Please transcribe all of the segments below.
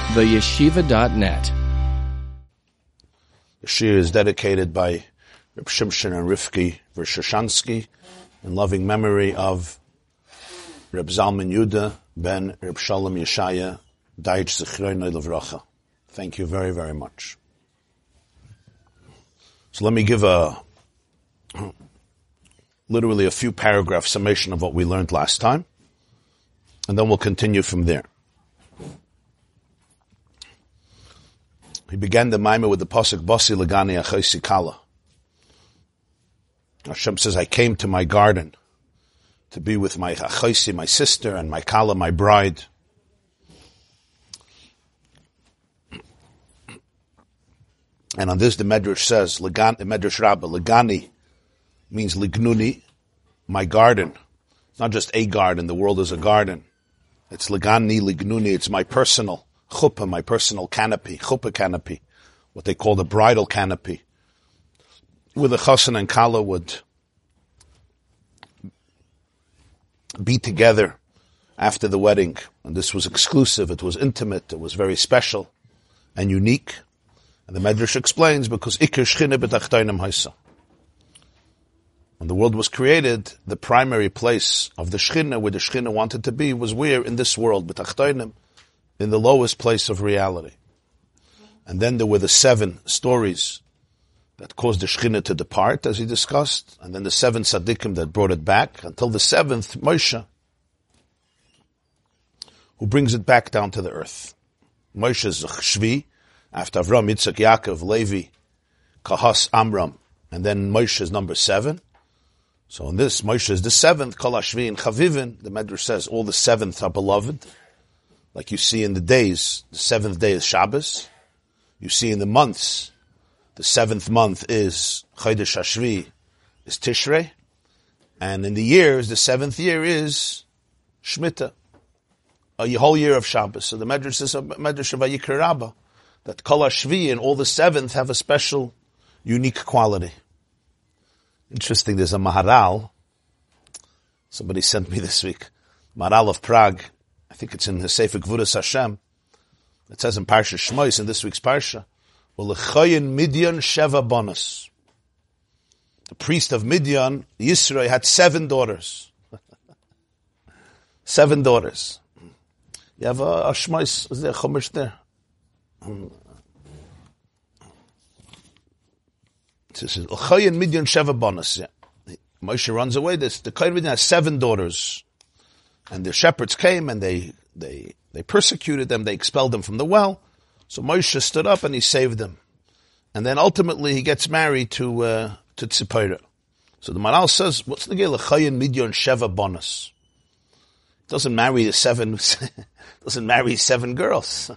theyeshiva.net. The shir is dedicated by Reb Shimshon and Rivki Vershoshansky in loving memory of Reb Zalman Yudah ben Reb Shalom Yeshaya Daich Zichrono Levracha. Thank you very, very much. So let me give literally a few paragraph summation of what we learned last time, and then we'll continue from there. He began the Maimah with the pasuk Basi Lagani Achosi Kala. Hashem says, I came to my garden to be with my Achosi, my sister, and my Kala, my bride. And on this the Medrash says, the Medrash Rabbah, Lagani means Lignuni, my garden. It's not just a garden, the world is a garden. It's Lagani, Lignuni, it's my personal chuppah, my personal canopy, chuppah canopy, what they call the bridal canopy, where the chassan and kala would be together after the wedding. And this was exclusive, it was intimate, it was very special and unique. And the Medrash explains, because ikar shchina b'tachtonim haisa. When the world was created, the primary place of the Shechina, where the Shechina wanted to be, was where? In this world, b'tachtonim, in the lowest place of reality. And then there were the 7 stories that caused the Shechina to depart, as he discussed, and then the 7 tzaddikim that brought it back, until the 7th, Moshe, who brings it back down to the earth. Moshe is Shvi, after Avram, Yitzchak, Yaakov, Levi, Kahas, Amram, and then Moshe is number 7. So in this, Moshe is the 7th, Kol HaShvi and Chavivin. The Medrash says all the 7th are beloved. Like you see in the days, the 7th day is Shabbos. You see in the months, the 7th month is Chodesh HaShvi, is Tishrei. And in the years, the 7th year is Shemitah, a whole year of Shabbos. So the Medrash is a Medrash of Vayikra Rabbah, that Kol HaShvi and all the 7th have a special, unique quality. Interesting, there's a Maharal, somebody sent me this week, Maharal of Prague, I think it's in the Sefer Gvuras Hashem, it says in Parsha Shmois, in this week's Parsha, V'lechoyin Midyan Sheva Bonus. The priest of Midyan, Yisro, had 7 daughters. 7 daughters. You have a Shmois, is there a Chumash there? It says, L'chayin Midyan Sheva Bonus. Yeah. Moshe runs away. The Kohen Midyan has 7 daughters. And the shepherds came and they persecuted them. They expelled them from the well. So Moshe stood up and he saved them. And then ultimately he gets married to Tzipora. So the Maral says, what's the L'chayin Midyan Sheva Bonus? Doesn't marry 7 girls.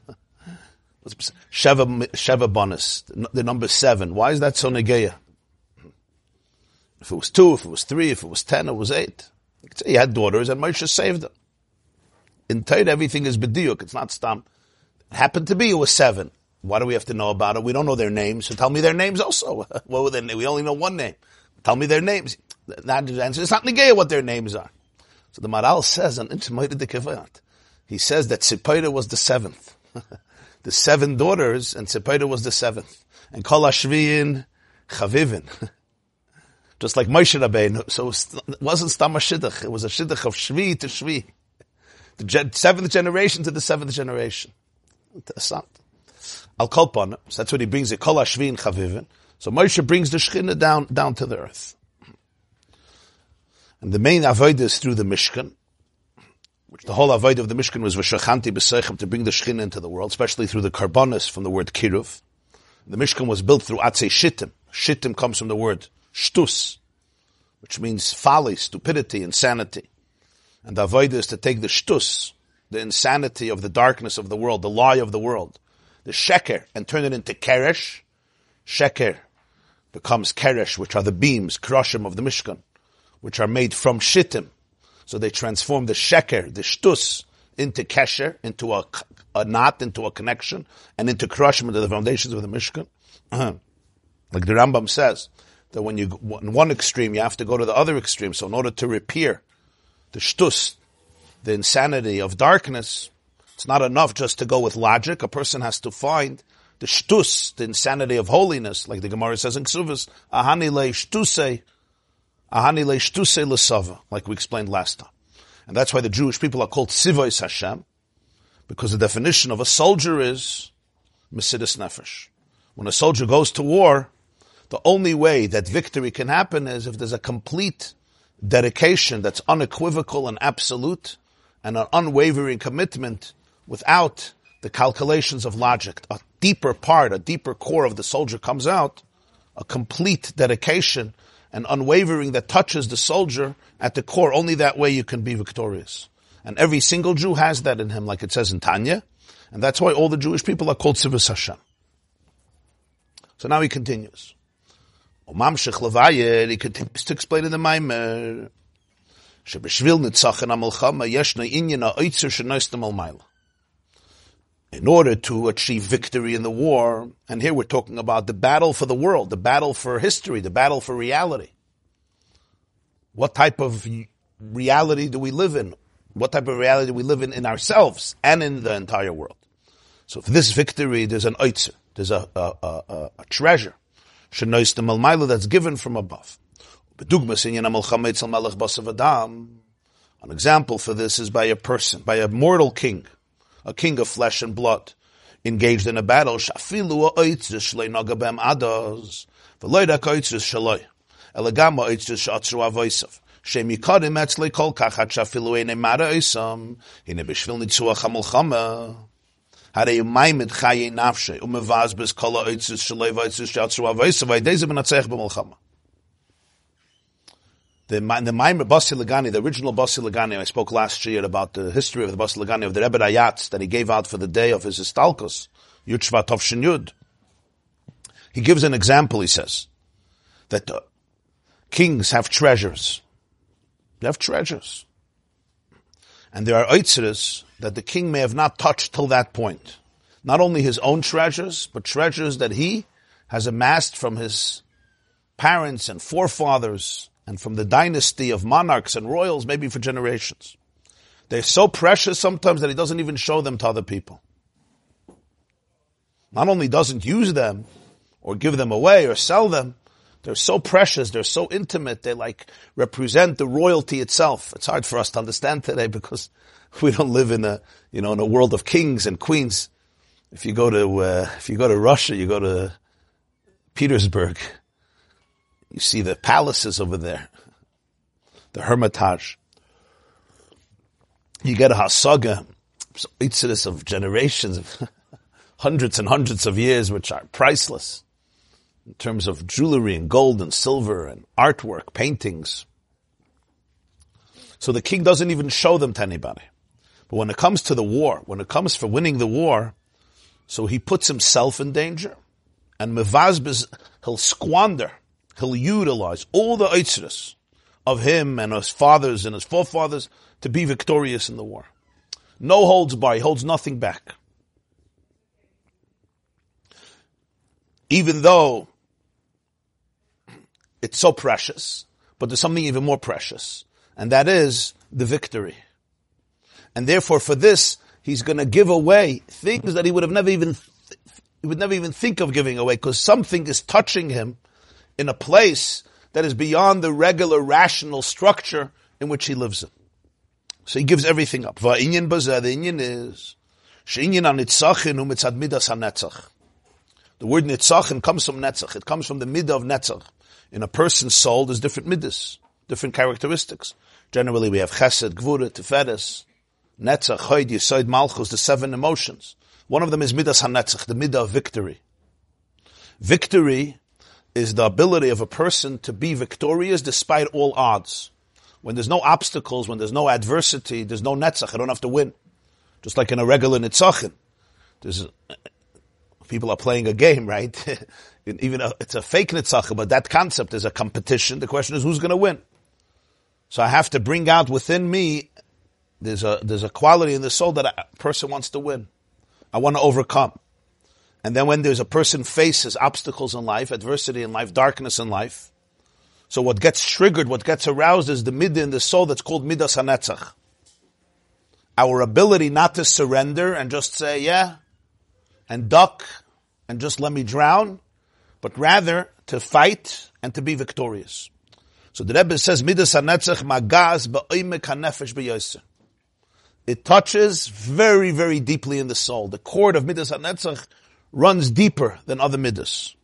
Sheva bonus, the number 7. Why is that so negeya? If it was 2, if it was 3, if it was 10, it was 8. You could say he had daughters and Moshe saved them. In Torah, everything is b'diuk. It's not stam. It happened to be it was 7. Why do we have to know about it? We don't know their names, so tell me their names also. What were their names? We only know one name. Tell me their names. That answer. It's not negeya what their names are. So the Maral says on Intimated the Kavayat, he says that Tzipora was the 7th. The 7 daughters, and Tzipora was the 7th. And Kol HaShvi Chavivin. Just like Moshe Rabbeinu. So it wasn't Stam HaShidduch. It was a Shidduch of Shvi to Shvi. The 7th generation to the 7th generation. Interessant. Al Kolpon. So that's what he brings it. Kol HaShvi Chavivin. So Moshe brings the Shechina down to the earth. And the main avodah is through the Mishkan, which the whole avodah of the Mishkan was v'shachanti b'seichem, to bring the Shechina into the world, especially through the karbonos from the word kiruv. The Mishkan was built through atzei shittim. Shittim comes from the word shtus, which means folly, stupidity, insanity. And the avodah is to take the shtus, the insanity of the darkness of the world, the lie of the world, the sheker, and turn it into keresh. Sheker becomes keresh, which are the beams, kroshim of the Mishkan, which are made from shittim. So they transform the sheker, the shtus, into kesher, into a knot, into a connection, and into kroshim, into the foundations of the Mishkan. Like the Rambam says, that when you go in one extreme, you have to go to the other extreme. So in order to repair the shtus, the insanity of darkness, It's not enough just to go with logic. A person has to find the shtus, the insanity of holiness, like the Gemara says in Ksuvas, ahani le shtusei l'sava, like we explained last time. And that's why the Jewish people are called Sivois Hashem, because the definition of a soldier is Mesidus Nefesh. When a soldier goes to war, the only way that victory can happen is if there's a complete dedication that's unequivocal and absolute, and an unwavering commitment without the calculations of logic. A deeper part, a deeper core of the soldier comes out, a complete dedication and unwavering that touches the soldier at the core. Only that way you can be victorious. And every single Jew has that in him, like it says in Tanya, and that's why all the Jewish people are called Sivus Hashem. So now he continues. Mamshech Levayer, he continues to explain in the Maimer, Shebeshvil Nitzachen HaMelchama Yeshna Inyan HaOitzer Shenoistem Almayla. In order to achieve victory in the war, and here we're talking about the battle for the world, the battle for history, the battle for reality. What type of reality do we live in? What type of reality do we live in ourselves and in the entire world? So for this victory, there's an oitzer, there's a treasure, shenoistem almayla, that's given from above. An example for this is by a person, by a mortal king, a king of flesh and blood, engaged in a battle. The Maimer Basi Lagani, the original Basi Lagani, I spoke last year about the history of the Basi Lagani, of the Rebbe Ayatz that he gave out for the day of his Istalkos, Yud Shvat Tov Shin Yud. He gives an example, he says, that kings have treasures. They have treasures. And there are oitzeres that the king may have not touched till that point. Not only his own treasures, but treasures that he has amassed from his parents and forefathers, and from the dynasty of monarchs and royals, maybe for generations. They're so precious sometimes that he doesn't even show them to other people. Not only doesn't use them, or give them away, or sell them, they're so precious, they're so intimate, they represent the royalty itself. It's hard for us to understand today because we don't live in a world of kings and queens. If you go to Russia, you go to Petersburg, you see the palaces over there, the Hermitage. You get a hasaga, itzidus of generations, of hundreds and hundreds of years, which are priceless in terms of jewelry and gold and silver and artwork, paintings. So the king doesn't even show them to anybody. But when it comes to the war, when it comes for winning the war, so he puts himself in danger, and mevazbez, he'll squander, he'll utilize all the oitzeres of him and his fathers and his forefathers to be victorious in the war. No holds by, holds nothing back. Even though it's so precious, but there's something even more precious, and that is the victory. And therefore for this, he's going to give away things that he would never even think of giving away, because something is touching him in a place that is beyond the regular rational structure in which he lives in. So he gives everything up. The inyan is the word nitzachim comes from netzach. It comes from the midah of netzach. In a person's soul, there's different midas, different characteristics. Generally, we have chesed, gvura, tiferes, netzach, hoid, yesod, malchus, the 7 emotions. One of them is midas hanetzach, the midah of victory. Victory is the ability of a person to be victorious despite all odds. When there's no obstacles, when there's no adversity, there's no netzach, I don't have to win. Just like in a regular nitzachim. People are playing a game, right? It's a fake nitzachim, but that concept is a competition. The question is, who's going to win? So I have to bring out within me, there's a quality in the soul that a person wants to win. I want to overcome. And then when there's a person faces obstacles in life, adversity in life, darkness in life, so what gets triggered, what gets aroused is the midah in the soul that's called midas hanetzach. our ability not to surrender and just say, yeah, and duck, and just let me drown, but rather to fight and to be victorious. So the Rebbe says, Midas HaNetzach magaz ba'omek HaNefesh b'yoser. It touches very, very deeply in the soul. The cord of Midas HaNetzach runs deeper than other Midas.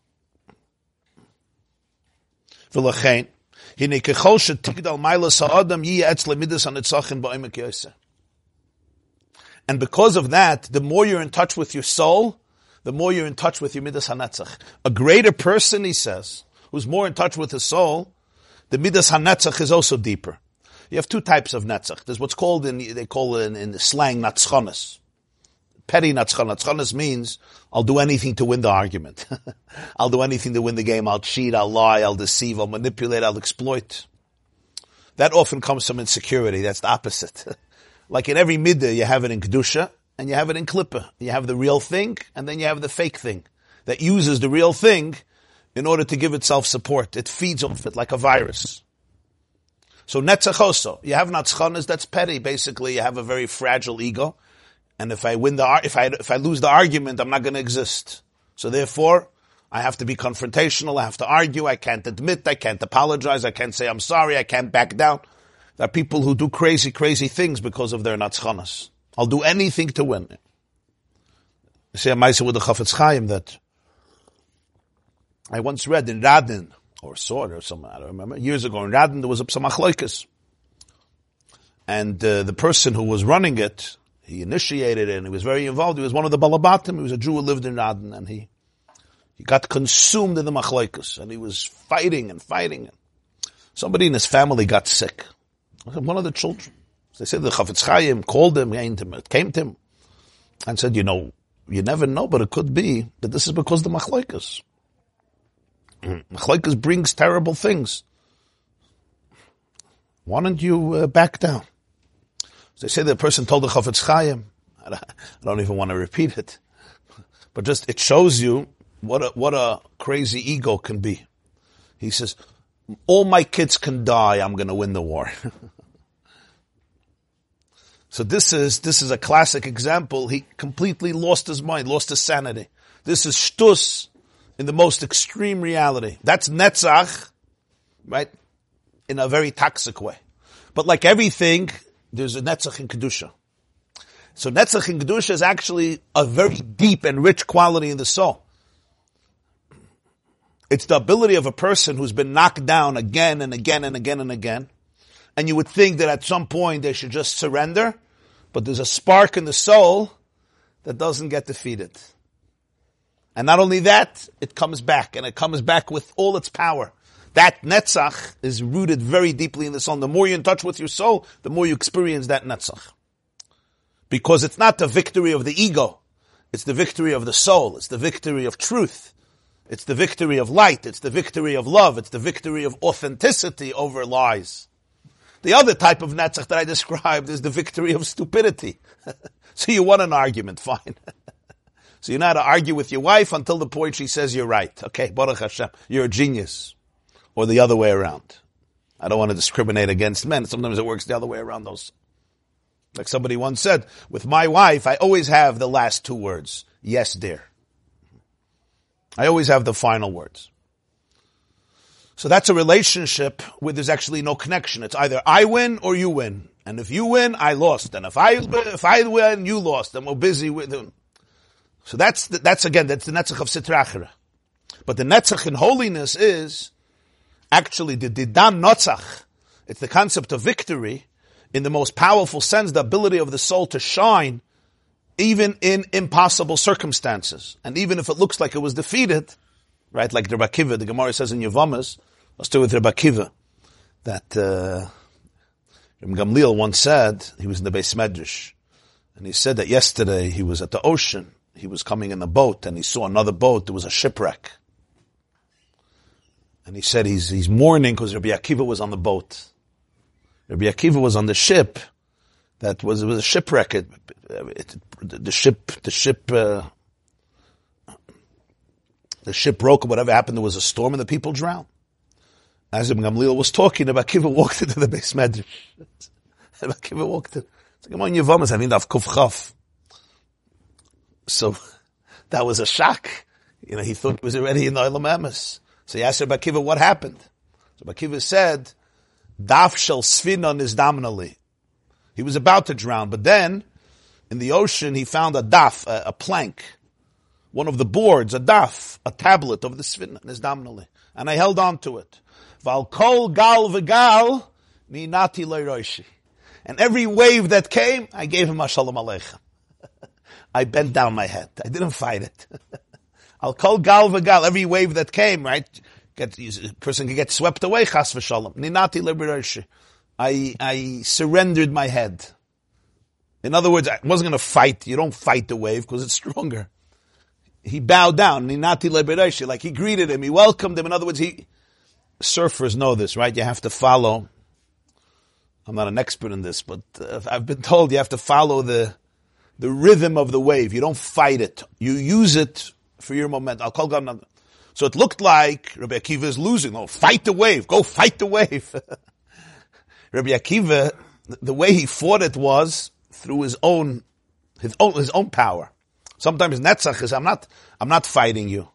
V'lachein, hine kechol shetigdal mailas ha'adam yiyeh etzle Midas HaNetzachim ba'omek yoser. And because of that, the more you're in touch with your soul, the more you're in touch with your Midas HaNetzach. A greater person, he says, who's more in touch with his soul, the Midas HaNetzach is also deeper. You have two types of Netzach. There's what's called they call it in the slang Natzchonis. Petty Natzchonis. Natzchonis means, I'll do anything to win the argument. I'll do anything to win the game. I'll cheat, I'll lie, I'll deceive, I'll manipulate, I'll exploit. That often comes from insecurity. That's the opposite. Like in every midah, you have it in Kedusha, and you have it in Klippa. You have the real thing, and then you have the fake thing that uses the real thing in order to give itself support. It feeds off it like a virus. So Netzach also, you have Natzchonis, that's petty. Basically, you have a very fragile ego, and if I lose the argument, I'm not going to exist. So therefore, I have to be confrontational, I have to argue, I can't admit, I can't apologize, I can't say I'm sorry, I can't back down. There are people who do crazy, crazy things because of their Natzchonis. I'll do anything to win. You see a Maisa with the Chafetz Chaim that I once read in Radin, or saw it or something, I don't remember. Years ago in Radin, there was some achloikas. And the person who was running it, he initiated it and he was very involved. He was one of the Balabatim. He was a Jew who lived in Radin, and he got consumed in the machloikas, and he was fighting and fighting. Somebody in his family got sick. One of the children. They said the Chafetz Chaim called him, came to him, and said, you never know, but it could be that this is because of the machloikas. Machloikas brings terrible things. Why don't you back down? So they say the person told the Chafetz Chaim, I don't even want to repeat it, but just it shows you what a crazy ego can be. He says, all my kids can die, I'm going to win the war. So this is a classic example. He completely lost his mind, lost his sanity. This is shtus in the most extreme reality. That's Netzach, right? In a very toxic way. But like everything, there's a Netzach in Kedusha. So Netzach in Kedusha is actually a very deep and rich quality in the soul. It's the ability of a person who's been knocked down again and again and again and again. And you would think that at some point they should just surrender, but there's a spark in the soul that doesn't get defeated. And not only that, it comes back, and it comes back with all its power. That Netzach is rooted very deeply in the soul. And the more you're in touch with your soul, the more you experience that Netzach. Because it's not the victory of the ego. It's the victory of the soul. It's the victory of truth. It's the victory of light. It's the victory of love. It's the victory of authenticity over lies. The other type of Netzach that I described is the victory of stupidity. So you won an argument, fine. So you know how to argue with your wife until the point she says you're right. Okay, Baruch Hashem, you're a genius. Or the other way around. I don't want to discriminate against men. Sometimes it works the other way around those. Like somebody once said, with my wife, I always have the last two words. Yes, dear. I always have the final words. So that's a relationship where there's actually no connection. It's either I win or you win. And if you win, I lost. And if I win, you lost. And we're busy with them. So that's the Netzach of Sitra Achra. But the Netzach in holiness is actually the Didan Notzach. It's the concept of victory in the most powerful sense, the ability of the soul to shine even in impossible circumstances. And even if it looks like it was defeated, right, like the Rebbe Akiva, the Gemara says in Yevamas, let's do with Rebbe Akiva, that Rebbe Gamliel once said, he was in the Beis Medrash, and he said that yesterday he was at the ocean, he was coming in a boat, and he saw another boat, there was a shipwreck. And he said he's mourning because Rebbe Akiva was on the boat. Rebbe Akiva was on the ship, it was a shipwreck. The ship broke or whatever happened, there was a storm and the people drowned. As Rebbe Gamliel was talking, Rebbe Akiva walked into the Beis Medrash. Rebbe Akiva walked in. So Gemara in Yevamos, I think Daf Kuf Chaf. So that was a shock. He thought it was already in the Olam Emes. So he asked Rabbi Akiva, what happened? So Rabbi Akiva said, Daf shel Sfina nizdamnali. He was about to drown, but then in the ocean he found a daf, a plank, one of the boards, a daf, a tablet of the Sfina nizdamnali, and I held on to it. Val kol gal v'gal minati leiroshi. And every wave that came, I gave him a shalom aleichem. I bent down my head. I didn't fight it. I'll call gal v'gal. Every wave that came, right? A person can get swept away, chas v'shalom. Ninati leberashi. I surrendered my head. In other words, I wasn't going to fight. You don't fight the wave because it's stronger. He bowed down. Ninati leberashi. Like he greeted him. He welcomed him. In other words, surfers know this, right? You have to follow. I'm not an expert in this, but I've been told you have to follow the rhythm of the wave. You don't fight it. You use it for your momentum. I'll call God. So it looked like Rabbi Akiva is losing. Oh, fight the wave. Go fight the wave. Rabbi Akiva, the way he fought it was through his own power. Sometimes netzach is, I'm not fighting you.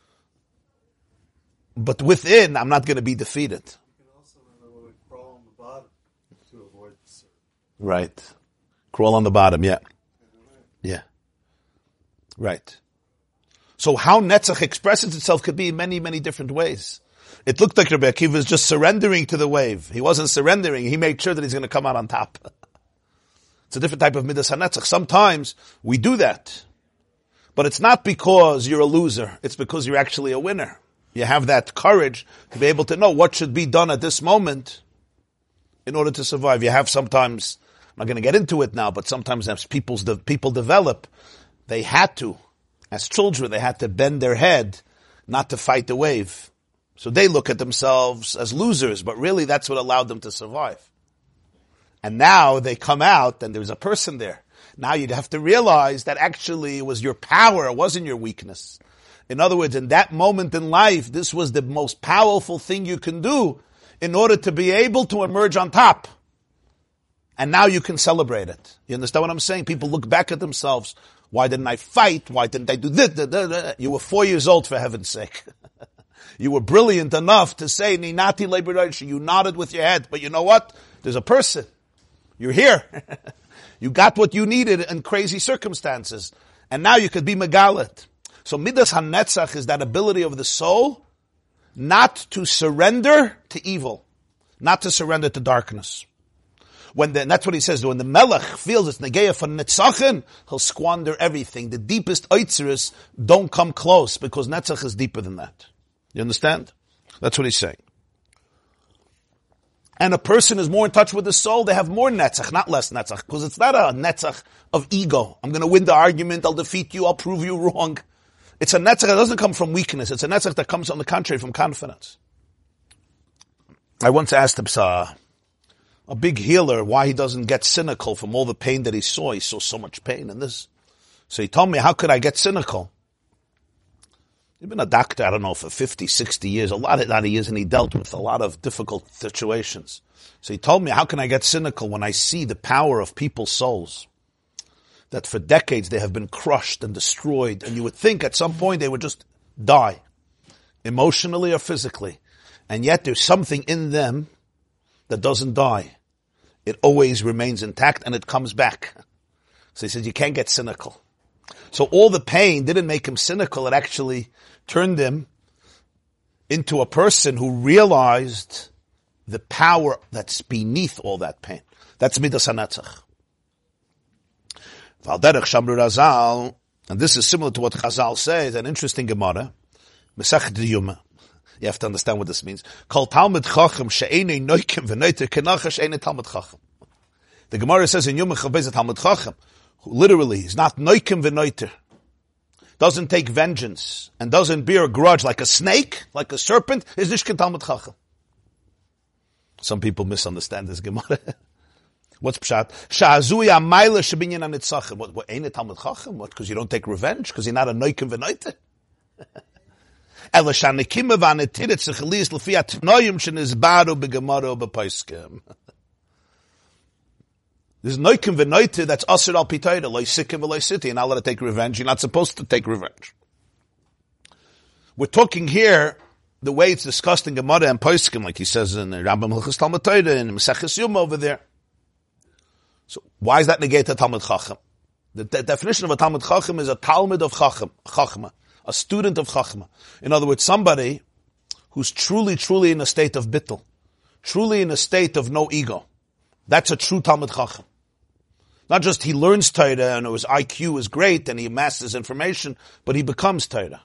But within, I'm not going to be defeated. You can also crawl on the bottom to avoid the surf. Right. Crawl on the bottom, yeah. Yeah. Right. So how Netzach expresses itself could be in many, many different ways. It looked like Rabbi Akiva was just surrendering to the wave. He wasn't surrendering. He made sure that he's going to come out on top. It's a different type of Midas HaNetzach. Sometimes we do that. But it's not because you're a loser. It's because you're actually a winner. You have that courage to be able to know what should be done at this moment in order to survive. You have sometimes, I'm not going to get into it now, but sometimes as people develop, they had to, as children, they had to bend their head not to fight the wave. So they look at themselves as losers, but really that's what allowed them to survive. And now they come out and there's a person there. Now you'd have to realize that actually it was your power, it wasn't your weakness. In other words, in that moment in life, this was the most powerful thing you can do in order to be able to emerge on top. And now you can celebrate it. You understand what I'm saying? People look back at themselves. Why didn't I fight? Why didn't I do this? You were 4 years old, for heaven's sake. You were brilliant enough to say, Ninati Leiberashi. You nodded with your head. But you know what? There's a person. You're here. You got what you needed in crazy circumstances. And now you could be Megalit. So Midas HaNetzach is that ability of the soul not to surrender to evil, not to surrender to darkness. That's what he says. When the Melech feels it's Negeya for Netzachin, he'll squander everything. The deepest Oitzeres don't come close because Netzach is deeper than that. You understand? That's what he's saying. And a person is more in touch with the soul, they have more Netzach, not less Netzach, because it's not a Netzach of ego. I'm going to win the argument, I'll defeat you, I'll prove you wrong. It's a Netzach that doesn't come from weakness. It's a Netzach that comes, on the contrary, from confidence. I once asked a big healer why he doesn't get cynical from all the pain that he saw. He saw so much pain in this. So he told me, how could I get cynical? He's been a doctor, I don't know, for 50, 60 years, a lot of years, and he dealt with a lot of difficult situations. So he told me, how can I get cynical when I see the power of people's souls? That for decades they have been crushed and destroyed, and you would think at some point they would just die, emotionally or physically. And yet there's something in them that doesn't die. It always remains intact and it comes back. So he said, you can't get cynical. So all the pain didn't make him cynical, it actually turned him into a person who realized the power that's beneath all that pain. That's Midas HaNetzach. Valderech Shamru Razal, and this is similar to what Chazal says, an interesting Gemara, Mesachet Yuma. You have to understand what this means. Kol Talmud Chacham she'enei noikim v'noiter kenacha she'enei Talmud Chacham. The Gemara says in Yuma Chavbez Talmud Chacham, who literally is not noikim v'noiter, doesn't take vengeance and doesn't bear a grudge like a snake, like a serpent, is nishkin Talmud Chacham. Some people misunderstand this Gemara. What's pshat? Sha'azui amayla shebinyan anitzachim. What ain't it Talmud Chacham? What? Because you don't take revenge? Because you're not a noikim v'noiter? Ela shanikim v'anetirit sechelias lefi atnoyim shenizbaru begemara bepaiskim. There's noikim v'noite that's asur al pitayda, loy sikim v'loy siti. You're not allowed to take revenge. You're not supposed to take revenge. We're talking here the way it's discussed in Gemara and Poskim, like he says in Rambam Hilchos Talmud Torah and Maseches Yoma over there. So why is that negate a Talmud Chacham? The definition of a Talmud Chacham is a Talmud of Chachma, a student of Chachma. In other words, somebody who's truly in a state of bittul, truly in a state of no ego. That's a true Talmud Chacham. Not just he learns Torah and his IQ is great and he masters information, but he becomes Torah.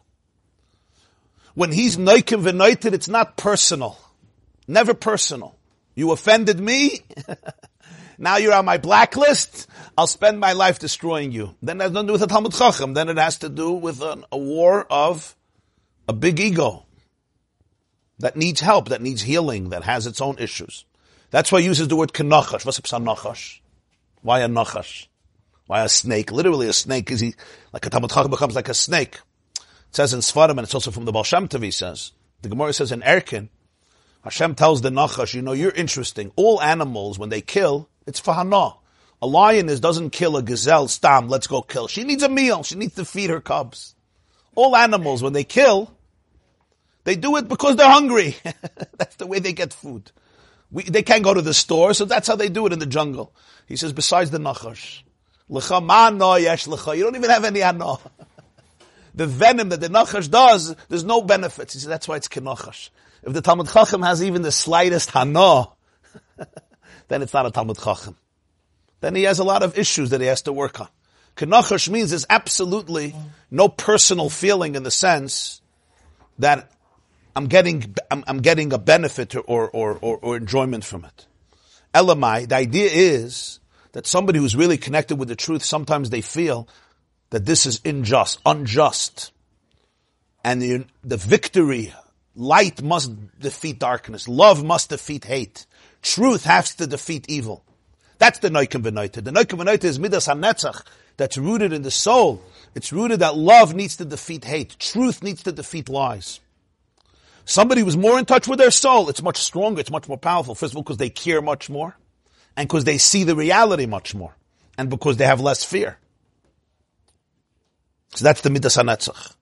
When he's noikim v'noited, it's not personal. Never personal. You offended me, now you're on my blacklist, I'll spend my life destroying you. Then it has nothing to do with a Talmud Chacham. Then it has to do with a war of a big ego that needs help, that needs healing, that has its own issues. That's why he uses the word kenachash. What's a nachash? Why a nachash? Why a snake? Literally a snake is like a Talmud Chacham becomes like a snake. It says in Sfarim, and it's also from the Baal Shem Tov, he says, the Gemara says in Erkin, Hashem tells the Nachash, you're interesting. All animals, when they kill, it's for hana. A lioness doesn't kill a gazelle, stam, let's go kill. She needs a meal. She needs to feed her cubs. All animals, when they kill, they do it because they're hungry. That's the way they get food. They can't go to the store, so that's how they do it in the jungle. He says, besides the Nachash, L'cha ma no yesh l'cha. You don't even have any hana. The venom that the Nachash does, there's no benefits. He says, that's why it's Kenachash. If the Talmud Chacham has even the slightest hana, then it's not a Talmud Chacham. Then he has a lot of issues that he has to work on. Kenachash means there's absolutely no personal feeling in the sense that I'm getting a benefit or enjoyment from it. Elamai, the idea is that somebody who's really connected with the truth, sometimes they feel that this is unjust. And the victory, light must defeat darkness. Love must defeat hate. Truth has to defeat evil. That's the Noikim V'Noite. The Noikim V'Noite is Midas HaNetzach, that's rooted in the soul. It's rooted that love needs to defeat hate. Truth needs to defeat lies. Somebody who's more in touch with their soul, it's much stronger, it's much more powerful. First of all, because they care much more, and because they see the reality much more, and because they have less fear. So that's the Midas HaNetzach.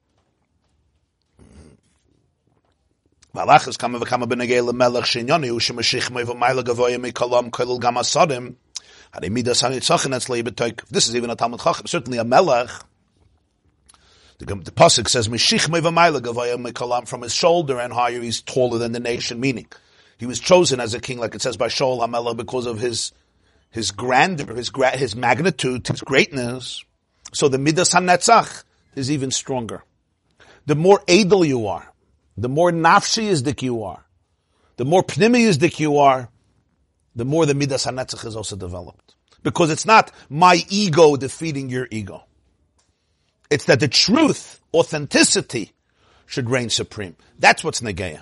Malach is kama v'kama b'negei l'melech shenyoni u'shemashich mei v'mayla gavoya mikolam kolel gam asadim hari Midas HaNetzach and that's leibetoik. This is even a Talmud Chacham. Certainly a melech. The pasuk says meshich mei v'mayla gavoya mikolam, from his shoulder and higher he's taller than the nation. Meaning he was chosen as a king, like it says by Shaul HaMelech, because of his grandeur, his magnitude, his greatness. So the Midas HaNetzach is even stronger. The more edel you are, the more nafshi you are, the more pnimi you are, the more the Midas HaNetzach is also developed. Because it's not my ego defeating your ego. It's that the truth, authenticity, should reign supreme. That's what's Negeya.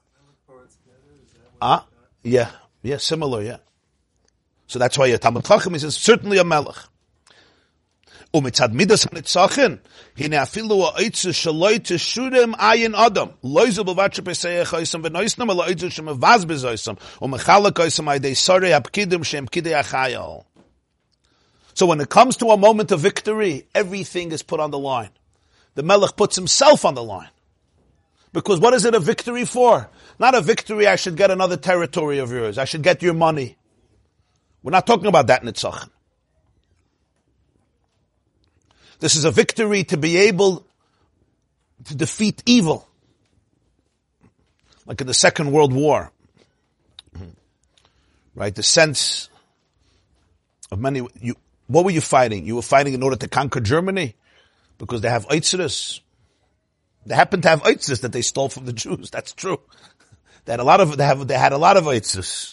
Yeah, similar, yeah. So that's why a Talmud Chacham is certainly a melech. Umitzad Midas HaNetzachim, hine afilu ha'itzu shaloi teshurem ayin adam, loizu b'vatche peseyach oisam v'noisnam, ala oitzu shemavaz bezoisam, umechalak oisam aydei sorei hapkidim shem kidei achayal. So when it comes to a moment of victory, everything is put on the line. The Melech puts himself on the line. Because what is it a victory for? Not a victory, I should get another territory of yours, I should get your money. We're not talking about that Nitzachim. This is a victory to be able to defeat evil. Like in the Second World War. Right? The sense of many... what were you fighting? You were fighting in order to conquer Germany? Because they have Eitzerus. They happen to have Eitzerus that they stole from the Jews. That's true. They had a lot of Eitzerus.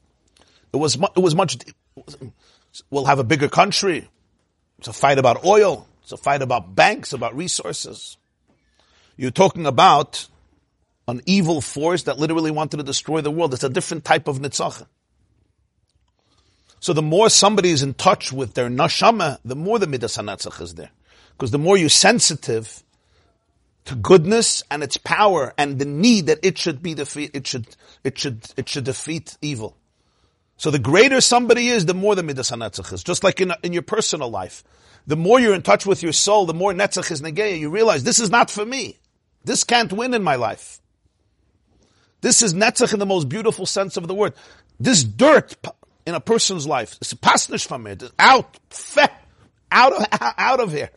We'll have a bigger country. It's a fight about oil. It's a fight about banks, about resources. You're talking about an evil force that literally wanted to destroy the world. It's a different type of nitzachah. So the more somebody is in touch with their neshama, the more the Midas HaNetzach is there. Because the more you're sensitive to goodness and its power and the need that it should be defeat, it should defeat evil. So the greater somebody is, the more the Midas HaNetzach is. Just like in your personal life. The more you're in touch with your soul, the more Netzach is Negeya. You realize this is not for me. This can't win in my life. This is Netzach in the most beautiful sense of the word. This dirt in a person's life, it's pasnish from it, out of here.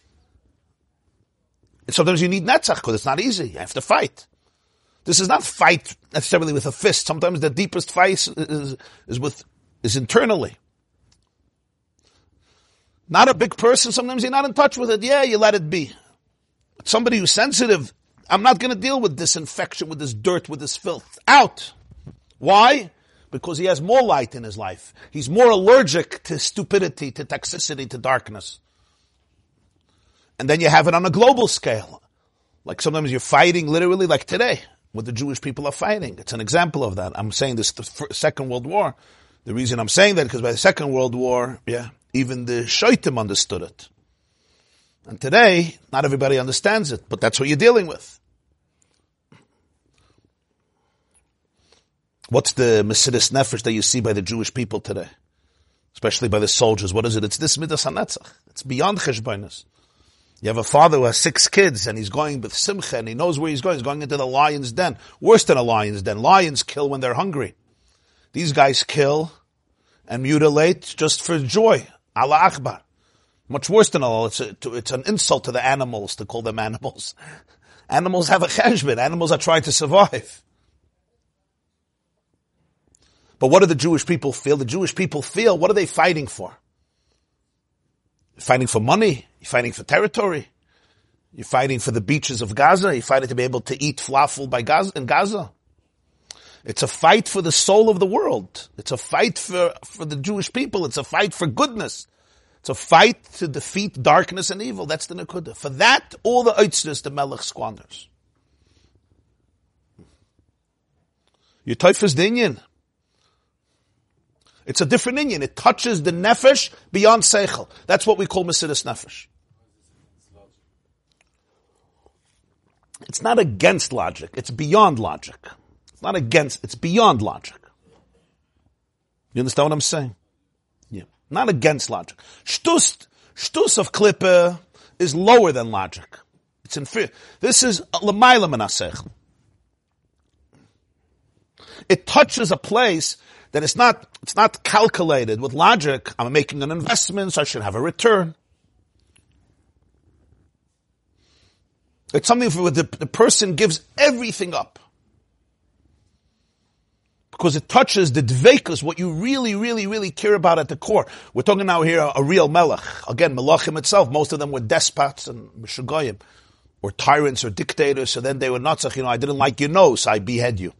And sometimes you need Netzach because it's not easy. You have to fight. This is not fight necessarily with a fist. Sometimes the deepest fight is internally. Not a big person, sometimes you're not in touch with it. Yeah, you let it be. But somebody who's sensitive, I'm not going to deal with this infection, with this dirt, with this filth. Out. Why? Because he has more light in his life. He's more allergic to stupidity, to toxicity, to darkness. And then you have it on a global scale. Like sometimes you're fighting literally like today, what the Jewish people are fighting. It's an example of that. I'm saying this, the Second World War. The reason I'm saying that, because by the Second World War, even the Shoitim understood it. And today, not everybody understands it, but that's what you're dealing with. What's the Mesiris Nefesh that you see by the Jewish people today? Especially by the soldiers. What is it? It's this Midas HaNetzach. It's beyond Cheshbonos. You have a father who has 6 kids and he's going with Simcha and he knows where he's going. He's going into the lion's den. Worse than a lion's den. Lions kill when they're hungry. These guys kill and mutilate just for joy. Allah Akbar. Much worse than all. It's an insult to the animals to call them animals. Animals have a cheshbon. Animals are trying to survive. But what do the Jewish people feel? The Jewish people feel, what are they fighting for? You're fighting for money. You're fighting for territory. You're fighting for the beaches of Gaza. You're fighting to be able to eat falafel in Gaza. It's a fight for the soul of the world. It's a fight for the Jewish people. It's a fight for goodness. It's a fight to defeat darkness and evil. That's the Nekudah. For that, all the Eitzres the Melech squanders. Your Teufels Dinyan. It's a different Inyan. It touches the Nefesh beyond Seichel. That's what we call Mesiris Nefesh. It's not against logic. It's beyond logic. It's not against, it's beyond logic. You understand what I'm saying? Yeah. Not against logic. Shtus of Klippe is lower than logic. It's inferior. This is l'mayla min ha-seichel. It touches a place that it's not calculated with logic. I'm making an investment, so I should have a return. It's something where the person gives everything up. Because it touches the dveikus, what you really, really, really care about at the core. We're talking now here a real melech. Again, melachim itself, most of them were despots and meshugoyim, or tyrants or dictators, so then they were not saying, I didn't like your nose, so I behead you.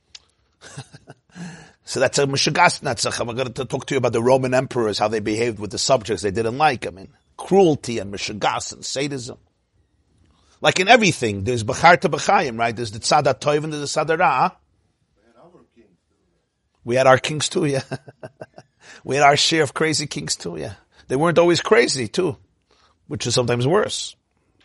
So that's a meshugas netzach. I'm going to talk to you about the Roman emperors, how they behaved with the subjects they didn't like. Cruelty and meshugas and sadism. Like in everything, there's Bacharta B'chaim, right? There's the Tzad HaTov and there's the Tzad HaRa. We had our kings too, yeah. We had our share of crazy kings too, yeah. They weren't always crazy too, which is sometimes worse.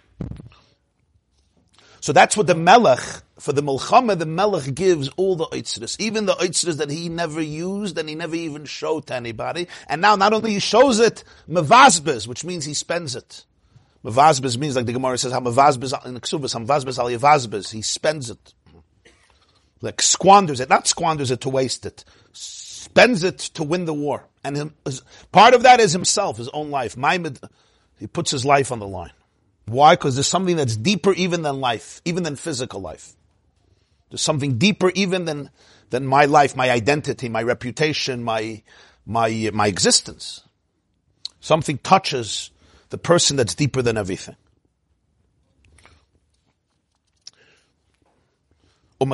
So that's what the Melech, for the Milchama, the Melech gives all the Eitzres, even the Eitzres that he never used and he never even showed to anybody. And now not only he shows it, Mevazbez, which means he spends it. Mevazbez means, like the Gemara says, Mevazbez in the Ksubas, Mevazbez al Yevazbez, he spends it. Like squanders it, not squanders it to waste it. Spends it to win the war. And part of that is himself, his own life. He puts his life on the line. Why? Because there's something that's deeper even than life, even than physical life. There's something deeper even than my life, my identity, my reputation, my existence. Something touches the person that's deeper than everything. And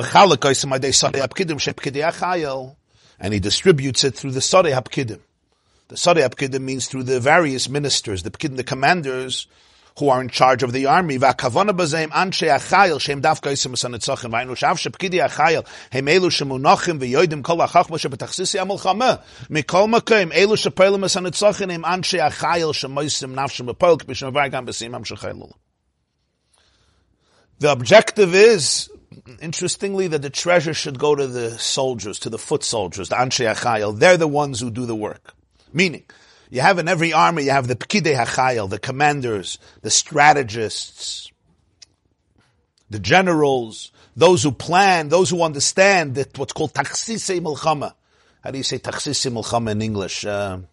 he distributes it through the Sarei HaPkidim. The Sarei HaPkidim means through the various ministers, the Pkidim, the commanders, who are in charge of the army. V'akavana b'zeim anshe achayil shem davka isim v'sanetzachem v'aynu shav shepkidi achayil hem elu shemunachim v'yoidim kol hachachma shebetachsisi amulchama mikol makim elu shepelim v'sanetzachem hem anshe achayil shemoisim nafshem v'pol k'bishim v'argam b'simam shechayilul. The objective is interestingly, that the treasure should go to the soldiers, to the foot soldiers, the Anshe HaChayil. They're the ones who do the work. Meaning, you have in every army, you have the Pekidei HaChayil, the commanders, the strategists, the generals, those who plan, those who understand that what's called Tachsisei Milchama. How do you say Tachsisei Milchama in English? Tachsisei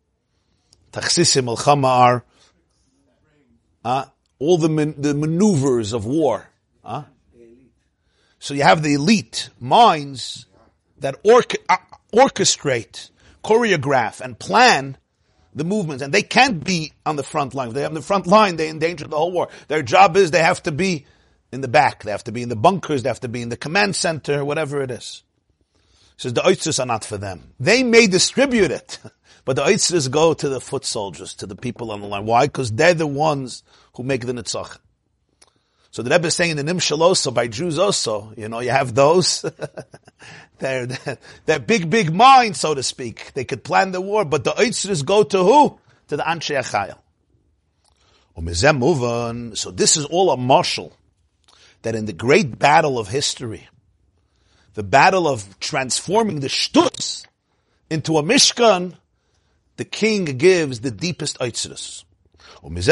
Milchama are all the maneuvers of war. So you have the elite minds that orchestrate, choreograph, and plan the movements, and they can't be on the front line. If they're on the front line, they endanger the whole war. Their job is they have to be in the back, they have to be in the bunkers, they have to be in the command center, whatever it is. He says the oitzers are not for them. They may distribute it, but the oitzers go to the foot soldiers, to the people on the line. Why? Because they're the ones who make the nitzach. So the Rebbe is saying in the Nimshal also, by Jews also, you have those, they're big minds, so to speak. They could plan the war, but the oitzers go to who? To the Anshe HaChayil. So this is all a marshal, that in the great battle of history, the battle of transforming the shtuts into a mishkan, the king gives the deepest oitzers. So this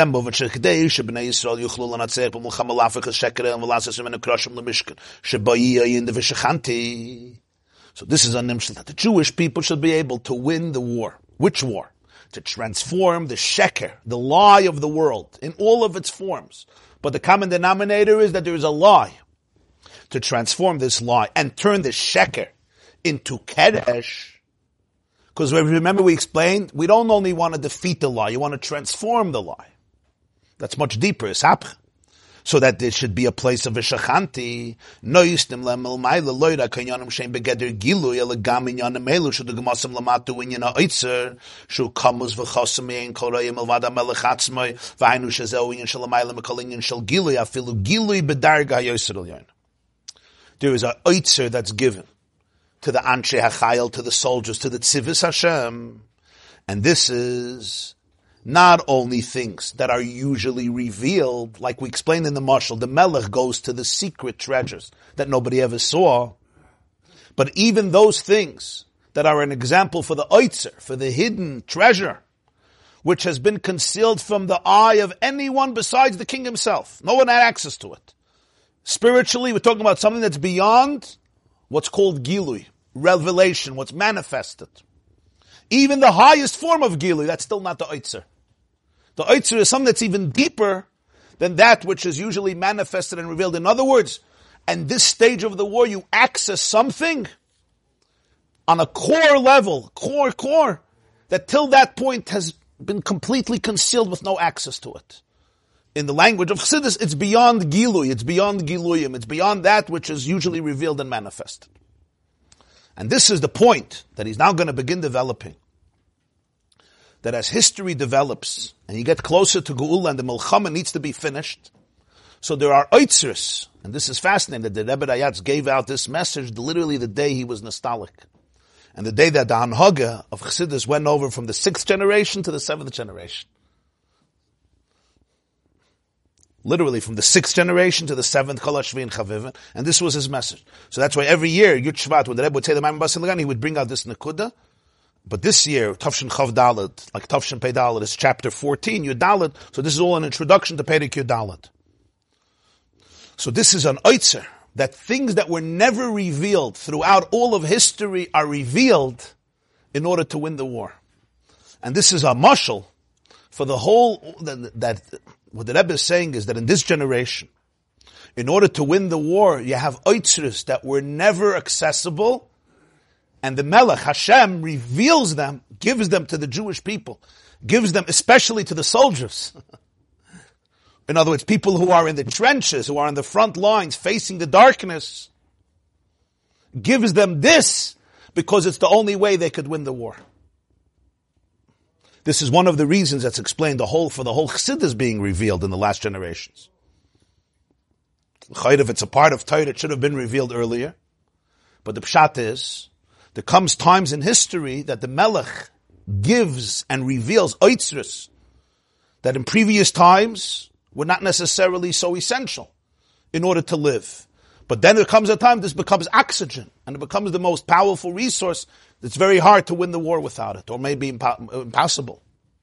is a nimshal that the Jewish people should be able to win the war. Which war? To transform the sheker, the lie of the world, in all of its forms. But the common denominator is that there is a lie. To transform this lie and turn the sheker into kedesh. Because remember we explained, we don't only want to defeat the lie, you want to transform the lie. That's much deeper, it's hapch. So that there should be a place of v'shachanti. Noistim le'melmayla loyra kanyanim shein begeder gilu yela gam inyanim elu shu degumasam lamatu inyana oitzer shu kamus v'chosam yein korayim elvada melech atzmai v'hainu shezeu inyan shalamayla mekol inyan shal gilu afilu gilu bedarga yoser elyon. There is an oitzer that's given to the Anshe HaChayil, to the soldiers, to the Tzivis Hashem. And this is not only things that are usually revealed, like we explained in the Mashal, the Melech goes to the secret treasures that nobody ever saw, but even those things that are an example for the oitzer, for the hidden treasure, which has been concealed from the eye of anyone besides the king himself. No one had access to it. Spiritually, we're talking about something that's beyond what's called Gilui, revelation, what's manifested. Even the highest form of Gilui, that's still not the oitzer. The oitzer is something that's even deeper than that which is usually manifested and revealed. In other words, at this stage of the war, you access something on a core level, core, that till that point has been completely concealed with no access to it. In the language of Chassidus, it's beyond Gilui, it's beyond Giluyim, it's beyond that which is usually revealed and manifested. And this is the point that he's now going to begin developing. That as history develops, and you get closer to Geula and the Milchama needs to be finished, so there are oitzers, and this is fascinating, that the Rebbe Rayatz gave out this message literally the day he was nostalgic. And the day that the Hanhaga of Chassidus went over from the 6th generation to the 7th generation. Literally from the 6th generation to the 7th, Kol HaShvi and Chavivin, and this was his message. So that's why every year, Yud Shvat, when the Rebbe would say the Maimon Bas Ilagan, he would bring out this Nekuda. But this year, Tavshin Chav Dalet, like Tavshin Pei Dalet, is chapter 14, Yud Dalet, so this is all an introduction to Perek Yud Dalet. So this is an oitzer, that things that were never revealed throughout all of history are revealed in order to win the war. And this is a mashal for the whole, that what the Rebbe is saying is that in this generation, in order to win the war, you have oitzers that were never accessible, and the Melech, Hashem, reveals them, gives them to the Jewish people, gives them especially to the soldiers. In other words, people who are in the trenches, who are in the front lines, facing the darkness, gives them this because it's the only way they could win the war. This is one of the reasons that's explained for the whole Chassidus being revealed in the last generations. If it's a part of Torah, it should have been revealed earlier. But the pshat is, there comes times in history that the Melech gives and reveals oitzrus that in previous times were not necessarily so essential in order to live. But then there comes a time this becomes oxygen, and it becomes the most powerful resource. It's very hard to win the war without it, or maybe impossible.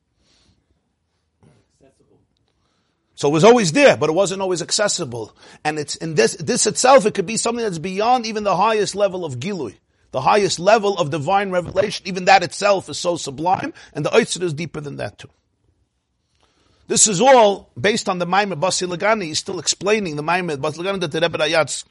So it was always there, but it wasn't always accessible. And it's in this itself, it could be something that's beyond even the highest level of Gilui, the highest level of divine revelation. Even that itself is so sublime, and the Oitzer is deeper than that too. This is all based on the Maimed Basi Lagani. He's still explaining the Maimed Basi Lagani that the Rebbe Rayatz.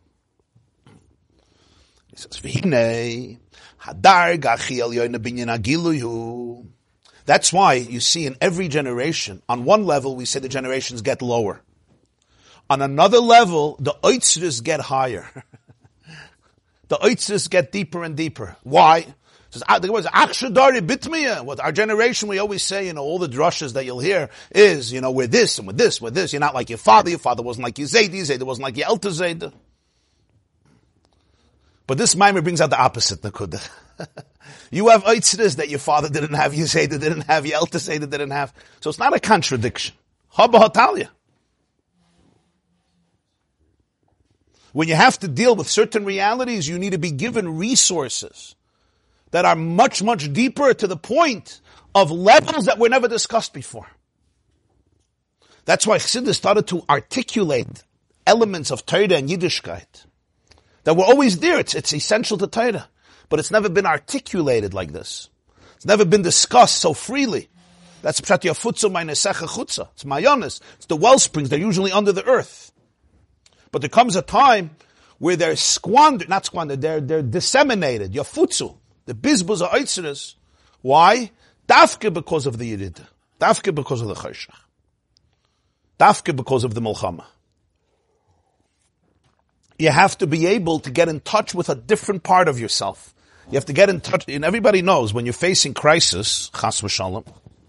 He says, "V'hinei hadar gachi el yoyne binyan agiluyu." That's why you see in every generation, on one level we say the generations get lower. On another level, the oitzers get higher. The oitzers get deeper and deeper. Why? Says, what our generation, we always say, all the drushes that you'll hear is, we're this and we're this, we're this. You're not like your father wasn't like your Zaydi wasn't like your Elter Zaydi. But this Maimer brings out the opposite, Nakuda. You have Eitzres that your father didn't have, your Zaydi didn't have, your Elter Zaydi didn't have. So it's not a contradiction. Haba Hatalia. When you have to deal with certain realities, you need to be given resources that are much, much deeper to the point of levels that were never discussed before. That's why Chassidus started to articulate elements of Torah and Yiddishkeit that were always there. It's essential to Torah, but it's never been articulated like this. It's never been discussed so freely. That's Pshat Yafutzu Ma'nesecha Chutza. It's Mayonis. It's the well springs. They're usually under the earth. But there comes a time where they're they're disseminated. Yafutzu. The bizbuz are oitzeres. Why? Dafke because of the Yerid. Dafke because of the Chayshach. Dafke because of the Milchama. You have to be able to get in touch with a different part of yourself. You have to get in touch, and everybody knows when you're facing crisis, chas v'shalom,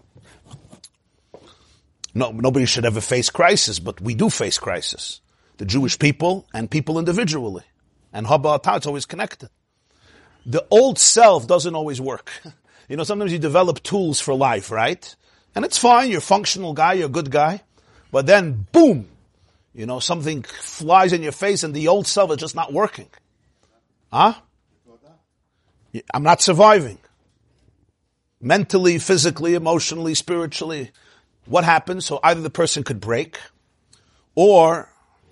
nobody should ever face crisis, but we do face crisis. The Jewish people and people individually. And Haba Atah, it's always connected. The old self doesn't always work. Sometimes you develop tools for life, right? And it's fine, you're a functional guy, you're a good guy. But then, boom, something flies in your face and the old self is just not working. Huh? I'm not surviving. Mentally, physically, emotionally, spiritually. What happens? So either the person could break, or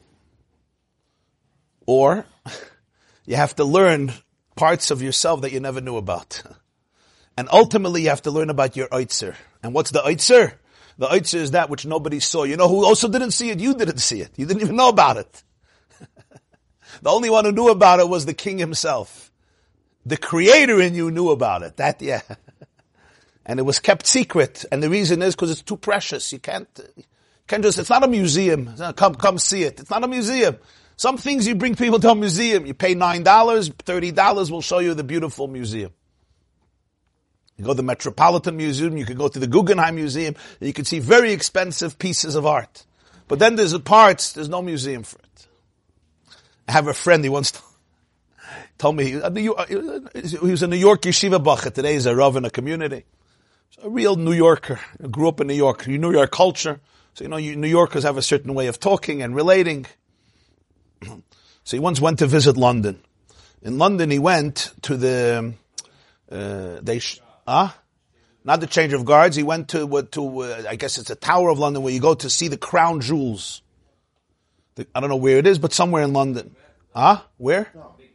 you have to learn parts of yourself that you never knew about. And ultimately you have to learn about your oitzer. And what's the oitzer? The oitzer is that which nobody saw. You know who also didn't see it? You didn't see it. You didn't even know about it. The only one who knew about it was the king himself. The creator in you knew about it. And it was kept secret. And the reason is because it's too precious. You can't just, it's not a museum. Come see it. It's not a museum. Some things you bring people to a museum. You pay $9, $30, we'll show you the beautiful museum. You go to the Metropolitan Museum, you can go to the Guggenheim Museum, and you can see very expensive pieces of art. But then there's no museum for it. I have a friend, he once told me, he was a New York yeshiva bacha, today he's a rav in a community. He's a real New Yorker, grew up in New York, you know your culture. So New Yorkers have a certain way of talking and relating. So he once went to visit London. In London he went to not the change of guards, he went to I guess it's a Tower of London where you go to see the crown jewels. I don't know where it is, but somewhere in London. Where?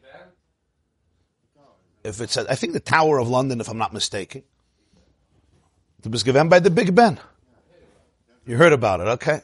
If it's I think the Tower of London, if I'm not mistaken. It was given by the Big Ben. You heard about it, okay?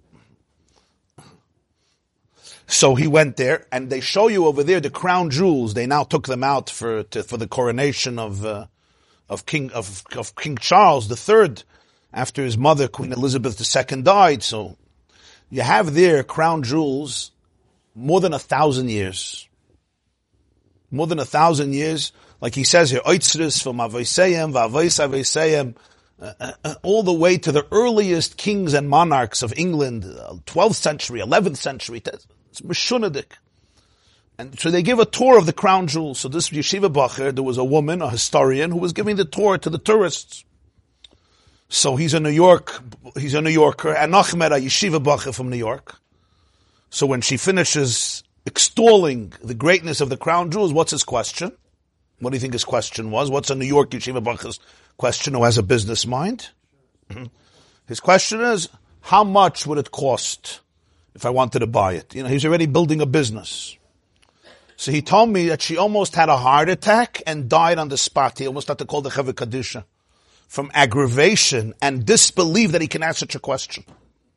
So he went there, and they show you over there the crown jewels. They now took them out for the coronation of King Charles III, after his mother Queen Elizabeth II died. So you have there crown jewels more than 1,000 years. More than 1,000 years, like he says here, oitzres from Avoiseyem, Vavois Avoiseyem, all the way to the earliest kings and monarchs of England, 12th century, 11th century. It's Meshunadik. And so they give a tour of the crown jewels. So this yeshiva bacher, there was a woman, a historian, who was giving the tour to the tourists. So he's a Yorker, and Nachmed, a yeshiva bacher from New York. So when she finishes extolling the greatness of the crown jewels, what's his question? What do you think his question was? What's a New York Yeshiva Bacha's question who has a business mind? His question is, how much would it cost if I wanted to buy it? He's already building a business. So he told me that she almost had a heart attack and died on the spot. He almost had to call the Chevra Kadisha from aggravation and disbelief that he can ask such a question.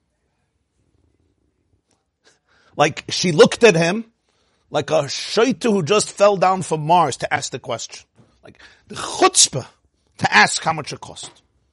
Like, she looked at him like a shaitu who just fell down from Mars to ask the question. Like, the chutzpah to ask how much it cost.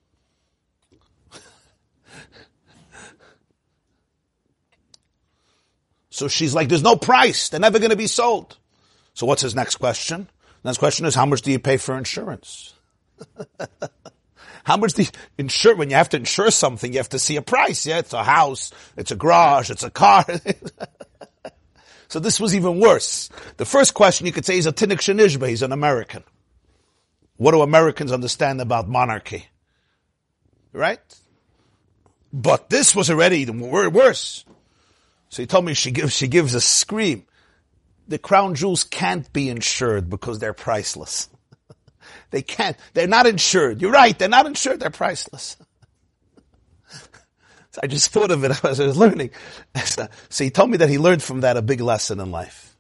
So she's like, there's no price. They're never going to be sold. So what's his next question? Next question is, how much do you pay for insurance? How much do you insure? When you have to insure something, you have to see a price. Yeah, it's a house, it's a garage, it's a car. So this was even worse. The first question you could say is a Tinnik Shenishba. He's an American. What do Americans understand about monarchy? Right? But this was already even worse. So he told me she gives a scream. The crown jewels can't be insured because they're priceless. They can't. They're not insured. You're right. They're not insured. They're priceless. So I just thought of it as I was learning. So he told me that he learned from that a big lesson in life.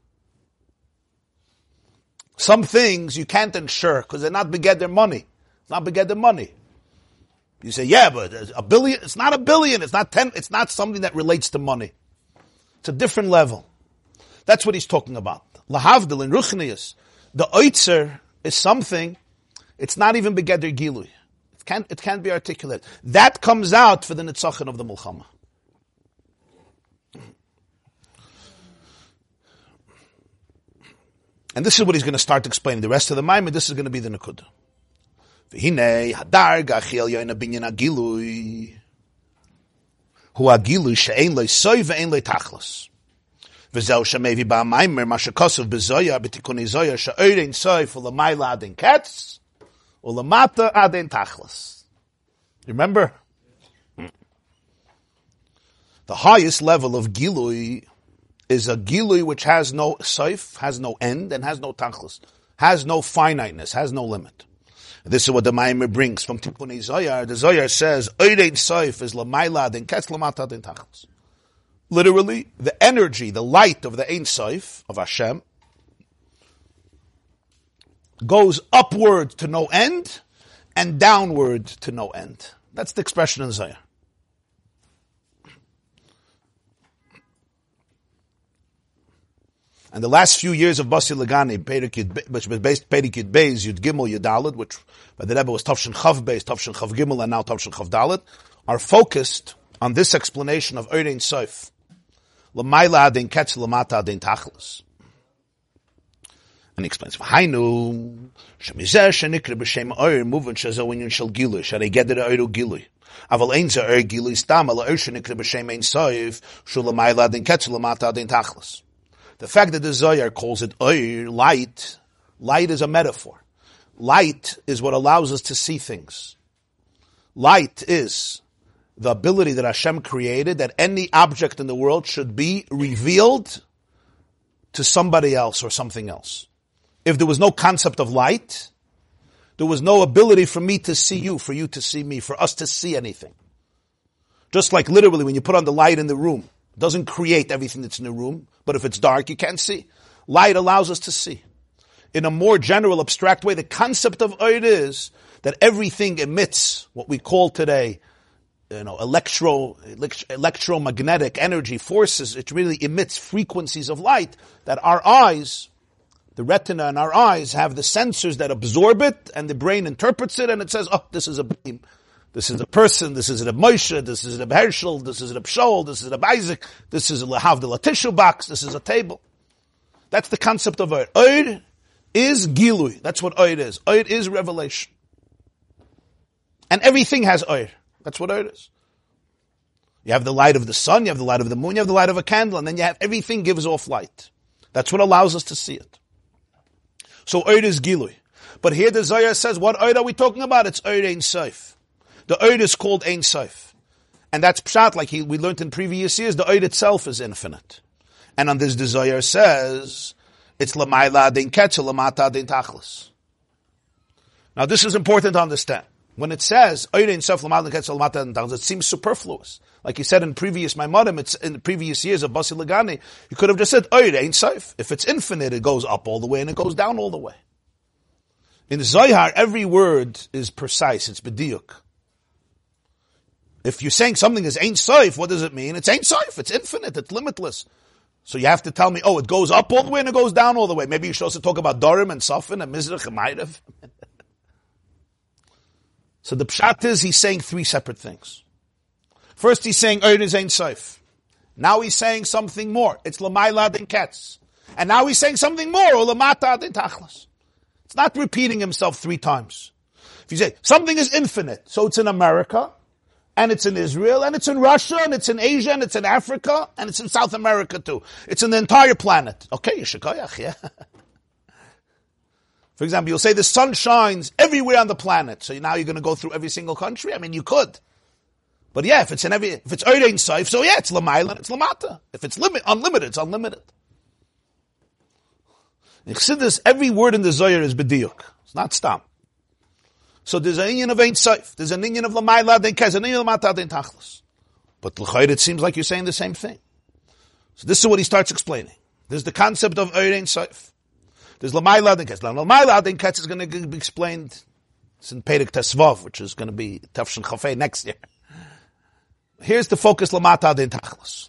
Some things you can't insure because they're not begeder money. It's not begeder money. You say, yeah, but $1 billion, it's not $1 billion. It's not 10. It's not something that relates to money. It's a different level. That's what he's talking about. Lahavdil in Ruchnius. The oitzer is something, it's not even begeder gilui. It can't be articulated. That comes out for the nitzachon of the Mulchama. And this is what he's going to start explaining. The rest of the Maimon, this is going to be the Nekudah. V'hinei hadarga chiel yoyna binyan agilui. Hu agilui she'ein loy soy ve'ein loy tachlos. V'zeu she'mevi ba'amaimer ma she'kosav b'zoya b'tikuni zoya she'oirein soy f'lamayla adin ketz u'lamata adin tachlos. You remember? The highest level of gilui is a gilui which has no soif, has no end, and has no tachlis, has no finiteness, has no limit. This is what the Maimer brings from Tikkun Zoyar. The Zoyar says, Oirein soif is lamayla den ketz lamata den tachlis. Literally, the energy, the light of the Ein Soif, of Hashem, goes upward to no end, and downward to no end. That's the expression in Zoyar. And the last few years of Basi Lagani, which was based Perikid Beis, Yud Gimel, Yudalid, which by the Rebbe was Tavshin Chav Beis, Tavshin Chav Gimel, and now Tavshin Chav Dalid, are focused on this explanation of Oirein Soif. L'mayla adin ketz, l'mata adin tachlis. And he explains, V'hainu, shemizeh shenikre b'shem oir, muven shezo inyan shel gilui, sharei geder oiru gilui. Aval ein ze oir gilui stam, ala oir shenikre b'shem ein soif, shu l'mayla adin ketz, l'mata adin tachlis. The fact that the Zohar calls it oir, light is a metaphor. Light is what allows us to see things. Light is the ability that Hashem created that any object in the world should be revealed to somebody else or something else. If there was no concept of light, there was no ability for me to see you, for you to see me, for us to see anything. Just like literally when you put on the light in the room, it doesn't create everything that's in the room, but if it's dark, you can't see. Light allows us to see. In a more general, abstract way, the concept of Oir is that everything emits what we call today, electromagnetic energy forces. It really emits frequencies of light that our eyes, the retina in our eyes, have the sensors that absorb it, and the brain interprets it, and it says, oh, this is a beam. This is a person, this is a Moshe, this is a Herschel, this is a Shaul, this is a Isaac, this is a Lahavdil, a tissue box, this is a table. That's the concept of Oir. Oir is Gilui. That's what Oir is. Oir is revelation. And everything has Oir. That's what Oir is. You have the light of the sun, you have the light of the moon, you have the light of a candle, and then you have everything gives off light. That's what allows us to see it. So Oir is Gilui. But here the Zohar says, what Oir are we talking about? It's Oir Ein Soif. The Oir is called Ein Soif. And that's Pshat, like we learned in previous years, the Oir itself is infinite. And on this, the Zohar says, it's Lamayla Adin Ketzel, Lamata Adin Tachlis. Now this is important to understand. When it says, it seems superfluous. Like you said in previous Maimonim, it's in the previous years of Basi Lagani, you could have just said, ain't safe. If it's infinite, it goes up all the way and it goes down all the way. In the Zohar, every word is precise, it's bediyuk. If you're saying something is ain't safe, what does it mean? It's ain't safe, it's infinite, it's limitless. So you have to tell me, it goes up all the way and it goes down all the way. Maybe you should also talk about Dorim and Safin and Mizrach and Ma'irav. So the pshat is he's saying three separate things. First he's saying Eir is Ein Sof. Now he's saying something more. It's Lamayla Adin Ketz. And now he's saying something more, or Lamata Adin Tachlis. It's not repeating himself three times. If you say something is infinite, so it's in America, and it's in Israel, and it's in Russia, and it's in Asia, and it's in Africa, and it's in South America too. It's in the entire planet. Okay, Yeshikoyach, yeah. For example, you'll say the sun shines everywhere on the planet. So now you're going to go through every single country? I mean, you could. But yeah, if it's Eir Ein Sof, so yeah, it's Lamayla, it's Lamata. If it's unlimited, it's unlimited. In Chassidus, every word in the Zohar is bediyuk. It's not stam. So there's an inyan of Ein Sof, there's an inyan of Lamayla, there's an inyan of Lamata, then Tachlis. But l'chayr, it seems like you're saying the same thing. So this is what he starts explaining. There's the concept of Eir Ein Sof. There's Lamayla Adin Ketz. Lamayla Adin Ketz is going to be explained. It's in Perek Tesvav, which is going to be Tafshin Chafei next year. Here's the focus, Lamata Adin Tachlis.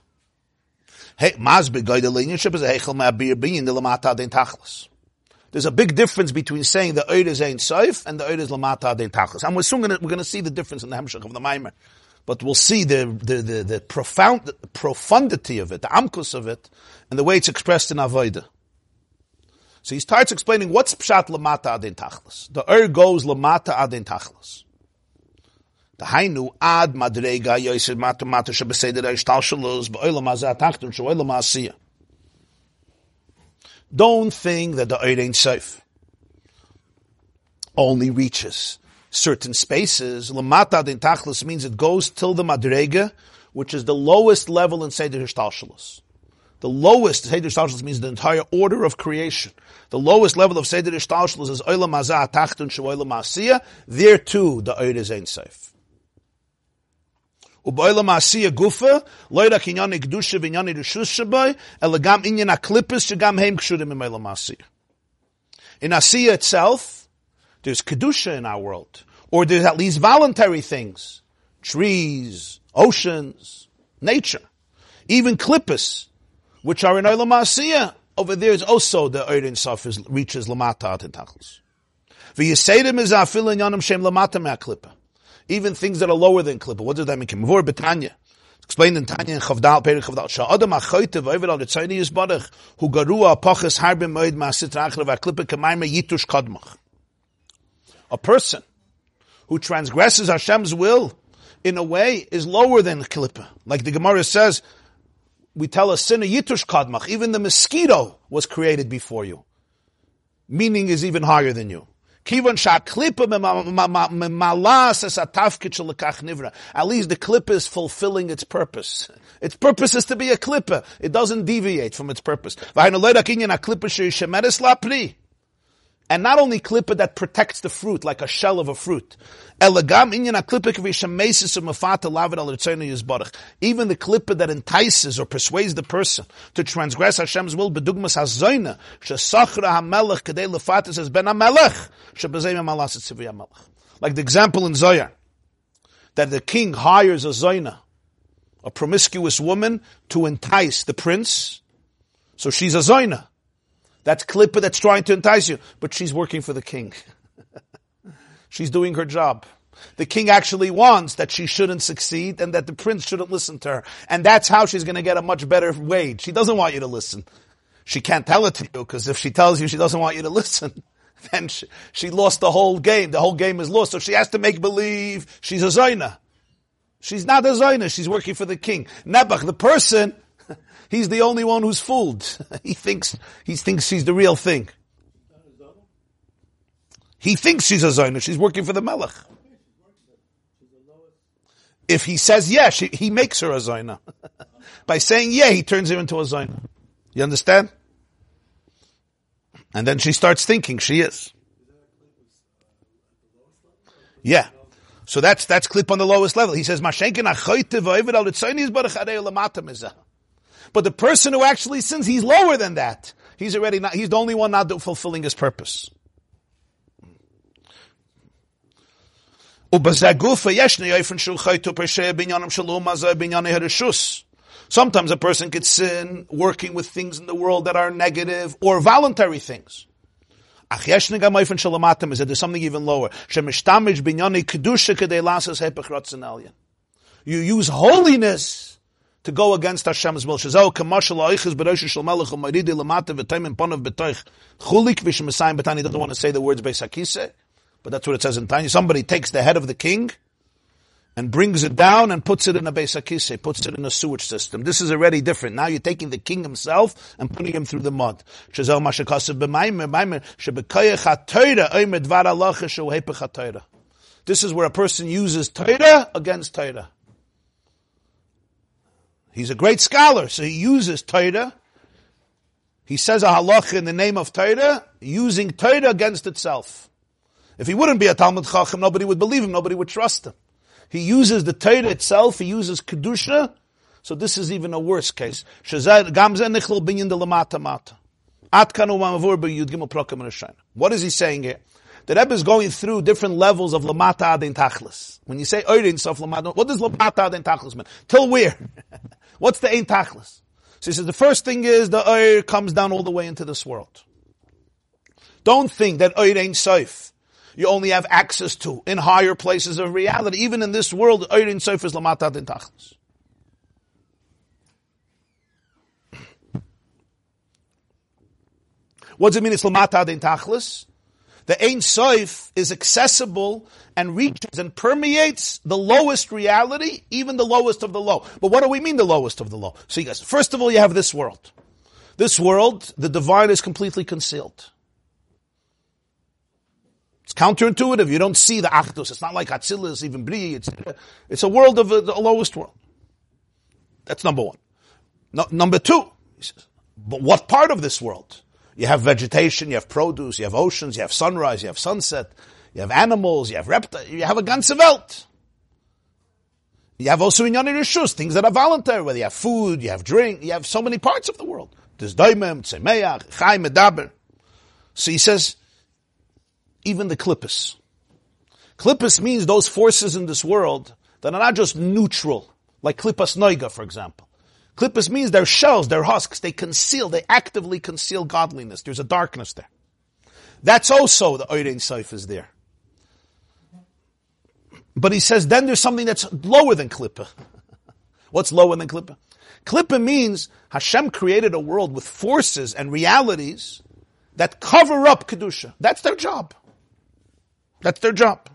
There's a big difference between saying the Eir is Ein Sof and the Eir is Lamata Adin Tachlis. And we're going to see the difference in the Hemshech of the Maimer. But we'll see the profundity of it, the amkus of it, and the way it's expressed in Avodah. So he starts explaining what's pshat Lamata Adin Tachlis. The Eir goes Lamata Adin Tachlis. The Hainu ad madrega yoysid mata mata shebeseder ishtal shalos ba'olam hazeh tachtun she'olam ha'asiyah. Don't think that the Eir Ein Sof only reaches certain spaces. Lamata Adin Tachlis means it goes till the madrega, which is the lowest level in Seder Ishtal Shalos. The lowest Seder Ishtal Shalos means the entire order of creation. The lowest level of Seder Ishtal Shalos is Olam Hazeh Tachtun she'olam ha'asiyah. There too, the Eir is Ein Sof. U'ba'olam ha'asiyah gufa, lo rak inyani kedusha v'inyani reshus shabai, ela gam inyan ha'klippas shegam heim kshurim im olam ha'asiyah. In Asiyah itself, there's kedusha in our world. Or there's at least voluntary things. Trees, oceans, nature. Even klippas, which are in olam ha'asiyah. Over there is also the Eir Ein Sof reaches Lamata Adin Tachlis. V'yiseidim is afil inyanim shem Lamata me'aklippa. Even things that are lower than klippa. What does that mean? Mavur betanya. Explained in Tanya and Chavdal, Perek Chavdal. Sha'adam ha'choyte v'over al ritzaini yisbarach hu garua apachas harbim moed ma'asitra achra v'aklippa k'mayma yitush kadmach. A person who transgresses Hashem's will in a way is lower than klippa. Like the Gemara says, we tell a sinner yitush kadmach. Even the mosquito was created before you. Meaning is even higher than you. At least the klippa is fulfilling its purpose. Its purpose is to be a klippa. It doesn't deviate from its purpose. And not only klippa that protects the fruit, like a shell of a fruit. Even the klippa that entices or persuades the person to transgress Hashem's will, like the example in Zohar, that the king hires a zoina, a promiscuous woman, to entice the prince. So she's a zoina. That's klippa that's trying to entice you, but she's working for the king. She's doing her job. The king actually wants that she shouldn't succeed and that the prince shouldn't listen to her. And that's how she's going to get a much better wage. She doesn't want you to listen. She can't tell it to you, because if she tells you she doesn't want you to listen, then she lost the whole game. The whole game is lost. So she has to make believe she's a zoina. She's not a zoina. She's working for the king. Nebuch, the person, he's the only one who's fooled. He thinks she's the real thing. He thinks she's a zoina. She's working for the melech. If he says yeah, he makes her a zoina. By saying yeah, he turns her into a zoina. You understand? And then she starts thinking she is. Yeah. So that's clip on the lowest level. He says, but the person who actually sins, he's lower than that. He's the only one not fulfilling his purpose. Sometimes a person could sin working with things in the world that are negative or voluntary things. There's something even lower. You use holiness to go against Hashem's will. But he doesn't want to say the words Beis HaKiseh, but that's what it says in Tanya. Somebody takes the head of the king and brings it down and puts it in a Beis HaKiseh, puts it in a sewage system. This is already different. Now you're taking the king himself and putting him through the mud. This is where a person uses Torah against Torah. He's a great scholar, so he uses Torah. He says a halacha in the name of Torah, using Torah against itself. If he wouldn't be a Talmud Chacham, nobody would believe him, nobody would trust him. He uses the Torah itself, he uses Kedusha, so this is even a worse case. What is he saying here? The Rebbe is going through different levels of Lamata Adin Tachlis. When you say Oirin Sof Lamata, what does Lamata Adin Tachlis mean? Till where? What's the Ein Tachlis? So he says the first thing is the Oir comes down all the way into this world. Don't think that Oir Ein Sof you only have access to in higher places of reality. Even in this world, Oir Ein Sof is Lamata Adin Tachlis. What does it mean it's Lamata Adin Tachlis? The Ein Sof is accessible and reaches and permeates the lowest reality, even the lowest of the low. But what do we mean the lowest of the low? So you guys, first of all, you have this world. This world, the divine is completely concealed. It's counterintuitive. You don't see the Achdus. It's not like Atzilus, even Bri. It's a world of the lowest world. That's number one. Number two, he says, but what part of this world? You have vegetation, you have produce, you have oceans, you have sunrise, you have sunset, you have animals, you have reptiles, you have a ganze Welt. You have also Inyani Rishus, things that are voluntary, whether you have food, you have drink, you have so many parts of the world. There's Daimim, Tzemeach, Chai, Medaber. So he says, even the Klippus. Klippus means those forces in this world that are not just neutral, like Klippas Noiga, for example. Klippus means they're shells, they're husks, they actively conceal godliness. There's a darkness there. That's also the Oir Ein Sof is there. But he says then there's something that's lower than Klippa. What's lower than Klippa? Klippa means Hashem created a world with forces and realities that cover up Kedusha. That's their job. That's their job.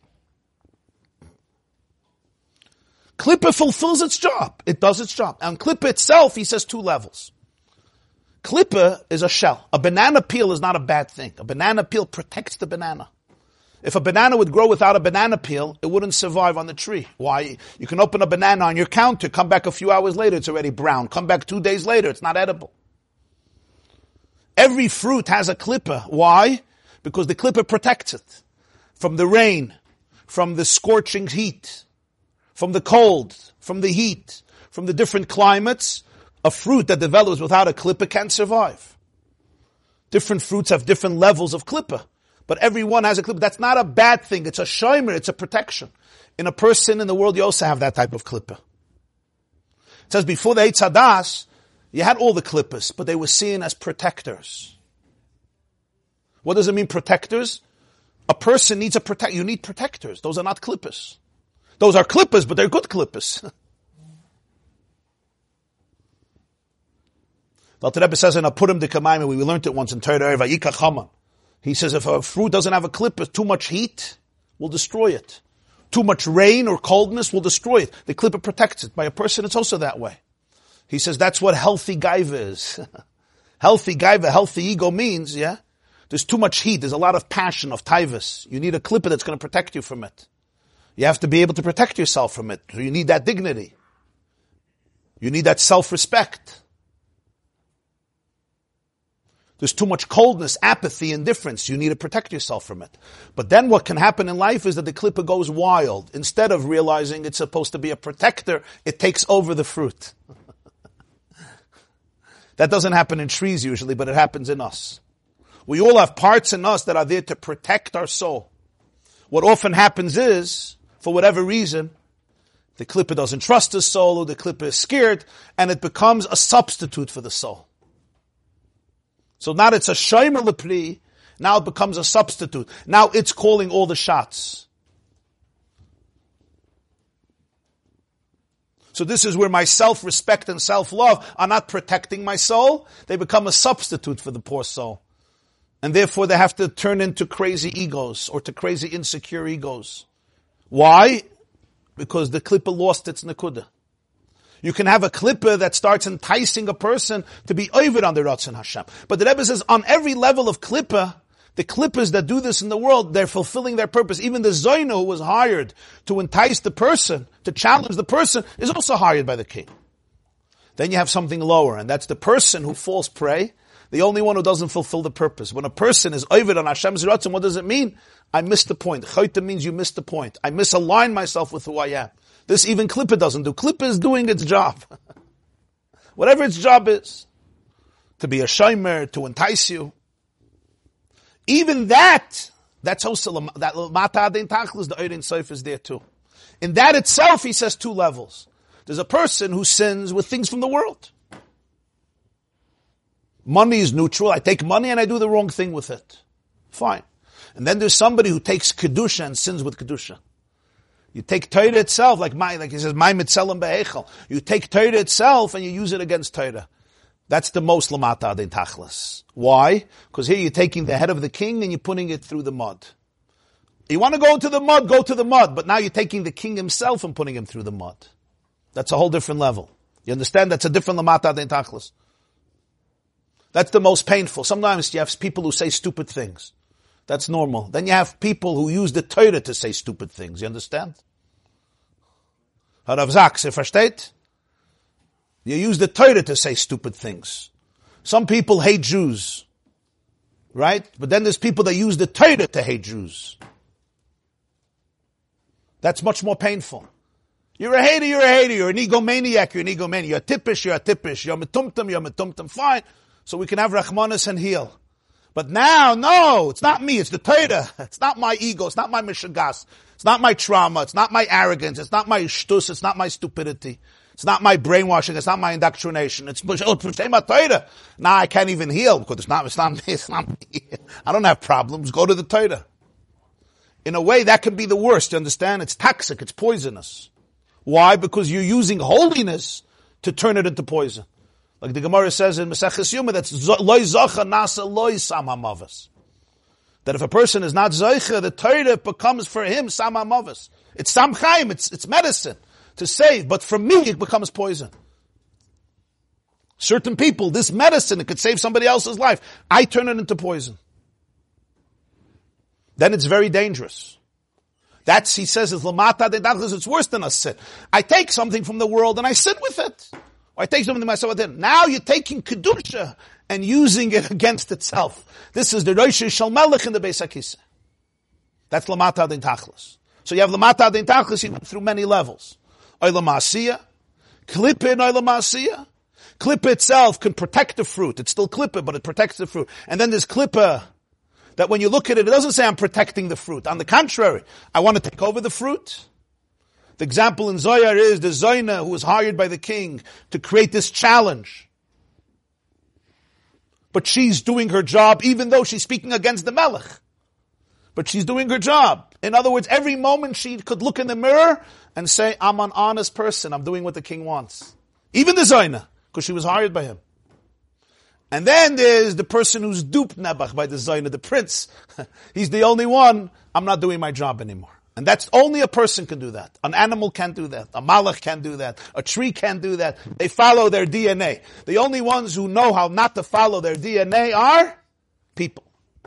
Klippa fulfills its job. It does its job. And Klippa itself, he says, two levels. Klippa is a shell. A banana peel is not a bad thing. A banana peel protects the banana. If a banana would grow without a banana peel, it wouldn't survive on the tree. Why? You can open a banana on your counter, come back a few hours later, it's already brown. Come back 2 days later, it's not edible. Every fruit has a klippa. Why? Because the klippa protects it from the rain, from the scorching heat, from the cold, from the heat, from the different climates. A fruit that develops without a klippa can't survive. Different fruits have different levels of klippa, but every one has a klippa. That's not a bad thing. It's a shomer, it's a protection. In a person in the world, you also have that type of klippa. It says before the Eitz Hadas, you had all the klippas, but they were seen as protectors. What does it mean, protectors? A person needs you need protectors. Those are not klippas. Those are klippas, but they're good klippas. The Alter Rebbe says in Apurim de Kamayim, we learned it once in Torah, Vayikach Haman. He says if a fruit doesn't have a klippa, too much heat will destroy it. Too much rain or coldness will destroy it. The klippa protects it. By a person, it's also that way. He says that's what healthy gaiva is. Healthy gaiva, healthy ego means, yeah? There's too much heat, there's a lot of passion, of taivas. You need a klippa that's going to protect you from it. You have to be able to protect yourself from it. So you need that dignity. You need that self-respect. There's too much coldness, apathy, indifference. You need to protect yourself from it. But then what can happen in life is that the klippa goes wild. Instead of realizing it's supposed to be a protector, it takes over the fruit. That doesn't happen in trees usually, but it happens in us. We all have parts in us that are there to protect our soul. What often happens is, for whatever reason, the klippa doesn't trust the soul, or the klippa is scared, and it becomes a substitute for the soul. So now it's a shomer lepri, now it becomes a substitute. Now it's calling all the shots. So this is where my self-respect and self-love are not protecting my soul. They become a substitute for the poor soul. And therefore they have to turn into crazy egos or to crazy insecure egos. Why? Because the klippa lost its nekuda. You can have a klippa that starts enticing a person to be oived on the Ratzon Hashem. But the Rebbe says on every level of klippa, the klippas that do this in the world, they're fulfilling their purpose. Even the Zoyna who was hired to entice the person, to challenge the person, is also hired by the king. Then you have something lower, and that's the person who falls prey, the only one who doesn't fulfill the purpose. When a person is oived on Hashem's Ratzon, what does it mean? I missed the point. Chayta means you missed the point. I misalign myself with who I am. This even klippa doesn't do. Klippa is doing its job. Whatever its job is. To be a shomer, to entice you. Even that's also, that mata adin tachlis, the Eirin Sof is there too. In that itself, he says two levels. There's a person who sins with things from the world. Money is neutral. I take money and I do the wrong thing with it. Fine. And then there's somebody who takes kedusha and sins with kedusha. You take Torah itself, like he says, "My mitzelim be'echel." You take Torah itself and you use it against Torah. That's the most lamata adin tachlis. Why? Because here you're taking the head of the king and you're putting it through the mud. You want to go to the mud, go to the mud. But now you're taking the king himself and putting him through the mud. That's a whole different level. You understand? That's a different lamata adin tachlis. That's the most painful. Sometimes you have people who say stupid things. That's normal. Then you have people who use the Torah to say stupid things. You understand? Rav Zaks, ihr versteht? You use the Torah to say stupid things. Some people hate Jews. Right? But then there's people that use the Torah to hate Jews. That's much more painful. You're a hater, you're a hater. You're an egomaniac, you're an egomaniac. You're a tippish, you're a tippish. You're metumtum, you're metumtum. Fine. So we can have rachmanis and heal. But now, no, it's not me, it's the Torah. It's not my ego, it's not my mishagas. It's not my trauma, it's not my arrogance, it's not my shtus, it's not my stupidity. It's not my brainwashing, it's not my indoctrination. It's Torah. Now I can't even heal because it's not me. I don't have problems. Go to the Torah. In a way, that can be the worst, you understand? It's toxic, it's poisonous. Why? Because you're using holiness to turn it into poison. Like the Gemara says in Maseches Yoma, that's loy zacha nasa loy sam hamavas. That if a person is not zaycha, the Torah becomes for him sam hamavas. It's sam chaim, it's medicine to save, but for me it becomes poison. Certain people, this medicine, it could save somebody else's life. I turn it into poison. Then it's very dangerous. That's, he says, is lamata de dachlis, it's worse than a sin. I take something from the world and I sit with it. Or I take something to myself with it. Now you're taking kedusha and using it against itself. This is the Rosh Shalmelech in the Beis HaKiseh. That's lamata adin tachlis. So you have lamata adin tachlis through many levels. Oila ma'asiyah, klippa in oila ma'asiyah. Klippa itself can protect the fruit. It's still klippa, but it protects the fruit. And then there's klippa that when you look at it, it doesn't say I'm protecting the fruit. On the contrary, I want to take over the fruit. The example in Zohar is the Zoyna who was hired by the king to create this challenge. But she's doing her job even though she's speaking against the Melech. But she's doing her job. In other words, every moment she could look in the mirror and say, I'm an honest person, I'm doing what the king wants. Even the Zoyna, because she was hired by him. And then there's the person who's duped Nebuch by the Zoyna, the prince. He's the only one, I'm not doing my job anymore. And that's only a person can do that. An animal can't do that. A malach can't do that. A tree can't do that. They follow their DNA. The only ones who know how not to follow their DNA are people.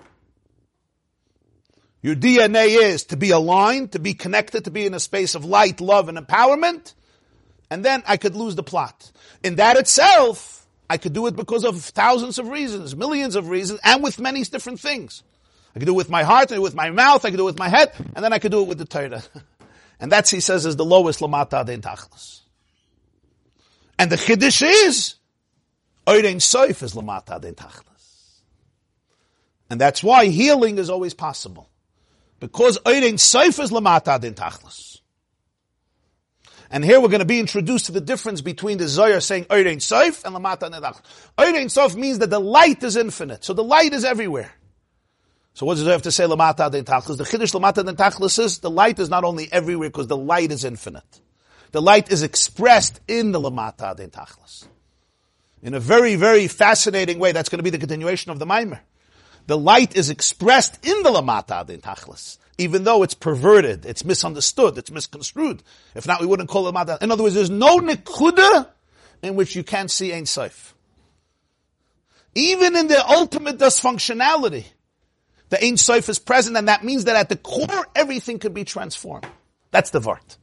Your DNA is to be aligned, to be connected, to be in a space of light, love, and empowerment. And then I could lose the plot. In that itself, I could do it because of thousands of reasons, millions of reasons, and with many different things. I could do it with my heart, I could do it with my mouth, I could do it with my head, and then I could do it with the Torah. And that's, he says, is the lowest lamata adin tachlis. And the chiddush is, Orein Sof is lamata adin tachlis. And that's why healing is always possible. Because Orein Sof is lamata adin tachlis. And here we're going to be introduced to the difference between the Zohar saying Orein Sof and lamata adin tachlis. Orein Sof means that the light is infinite. So the light is everywhere. So what does it have to say lamata adin tachlis? The chiddush lamata adin tachlis is the light is not only everywhere because the light is infinite. The light is expressed in the lamata adin tachlis. In a very, very fascinating way. That's going to be the continuation of the Maimer. The light is expressed in the lamata adin tachlis. Even though it's perverted, it's misunderstood, it's misconstrued. If not, we wouldn't call it lamata. In other words, there's no nekuda in which you can't see Ein Sof. Even in the ultimate dysfunctionality, the Ein Sof is present, and that means that at the core, everything could be transformed. That's the Vart.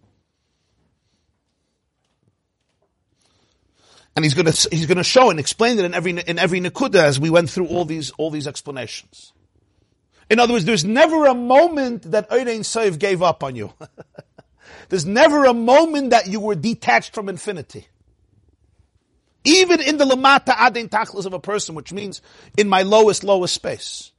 And he's going to show and explain it in every nekuda as we went through all these explanations. In other words, there's never a moment that Orein Sof gave up on you. There's never a moment that you were detached from infinity. Even in the lamata adin tachlis of a person, which means in my lowest space.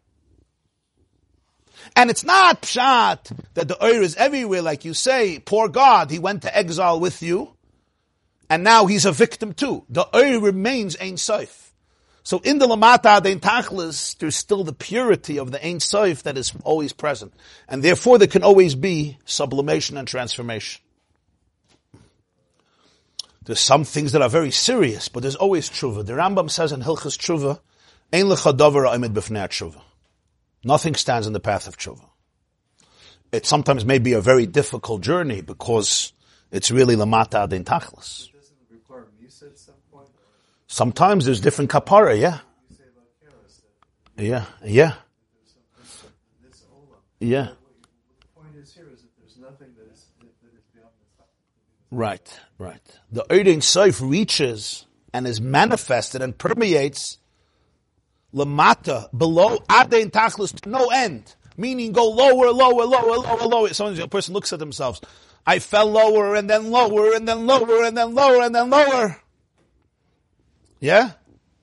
And it's not pshat that the Oir is everywhere, like you say, poor God, he went to exile with you, and now he's a victim too. The Oir remains Ein Sof. So in the lamata adin tachlis, there's still the purity of the Ein Sof that is always present. And therefore there can always be sublimation and transformation. There's some things that are very serious, but there's always tshuva. The Rambam says in Hilchas Tshuva, Ein lecha davar ha'omed b'fnei tshuva. Nothing stands in the path of tshuva. It sometimes may be a very difficult journey because it's really lamata adin tachlis. It doesn't require misa at some point? Sometimes there's different kapara, yeah. You say about Keros that Yeah. this olam. Yeah. The point is here is that there's nothing that is beyond this. Right. The Orein Sof reaches and is manifested and permeates lamata, below adin tachlis, to no end. Meaning go lower. Sometimes a person looks at themselves. I fell lower and then lower and then lower and then lower and then lower. Yeah?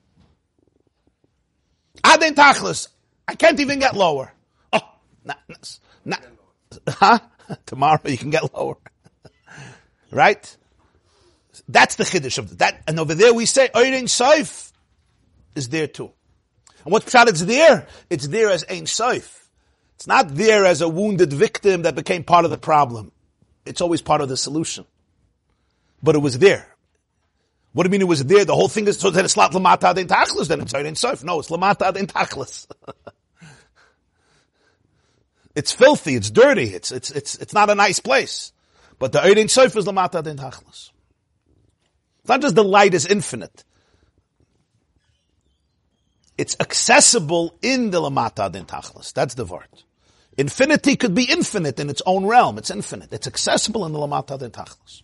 Adin tachlis. I can't even get lower. Tomorrow you can get lower. Right? That's the chiddush of that. And over there we say, Orein Sof is there too. And what's pshat it's there? It's there as Ein Sof. It's not there as a wounded victim that became part of the problem. It's always part of the solution. But it was there. What do you mean it was there? The whole thing is, so that it's not lamata adin tachlis, then it's Orein Sof. No, it's lamata adin tachlis. It's filthy, it's dirty, it's not a nice place. But the Orein Sof is lamata adin tachlis. It's not just the light is infinite. It's accessible in the lamata adin tachlis. That's the word. Infinity could be infinite in its own realm. It's infinite. It's accessible in the lamata adin tachlis.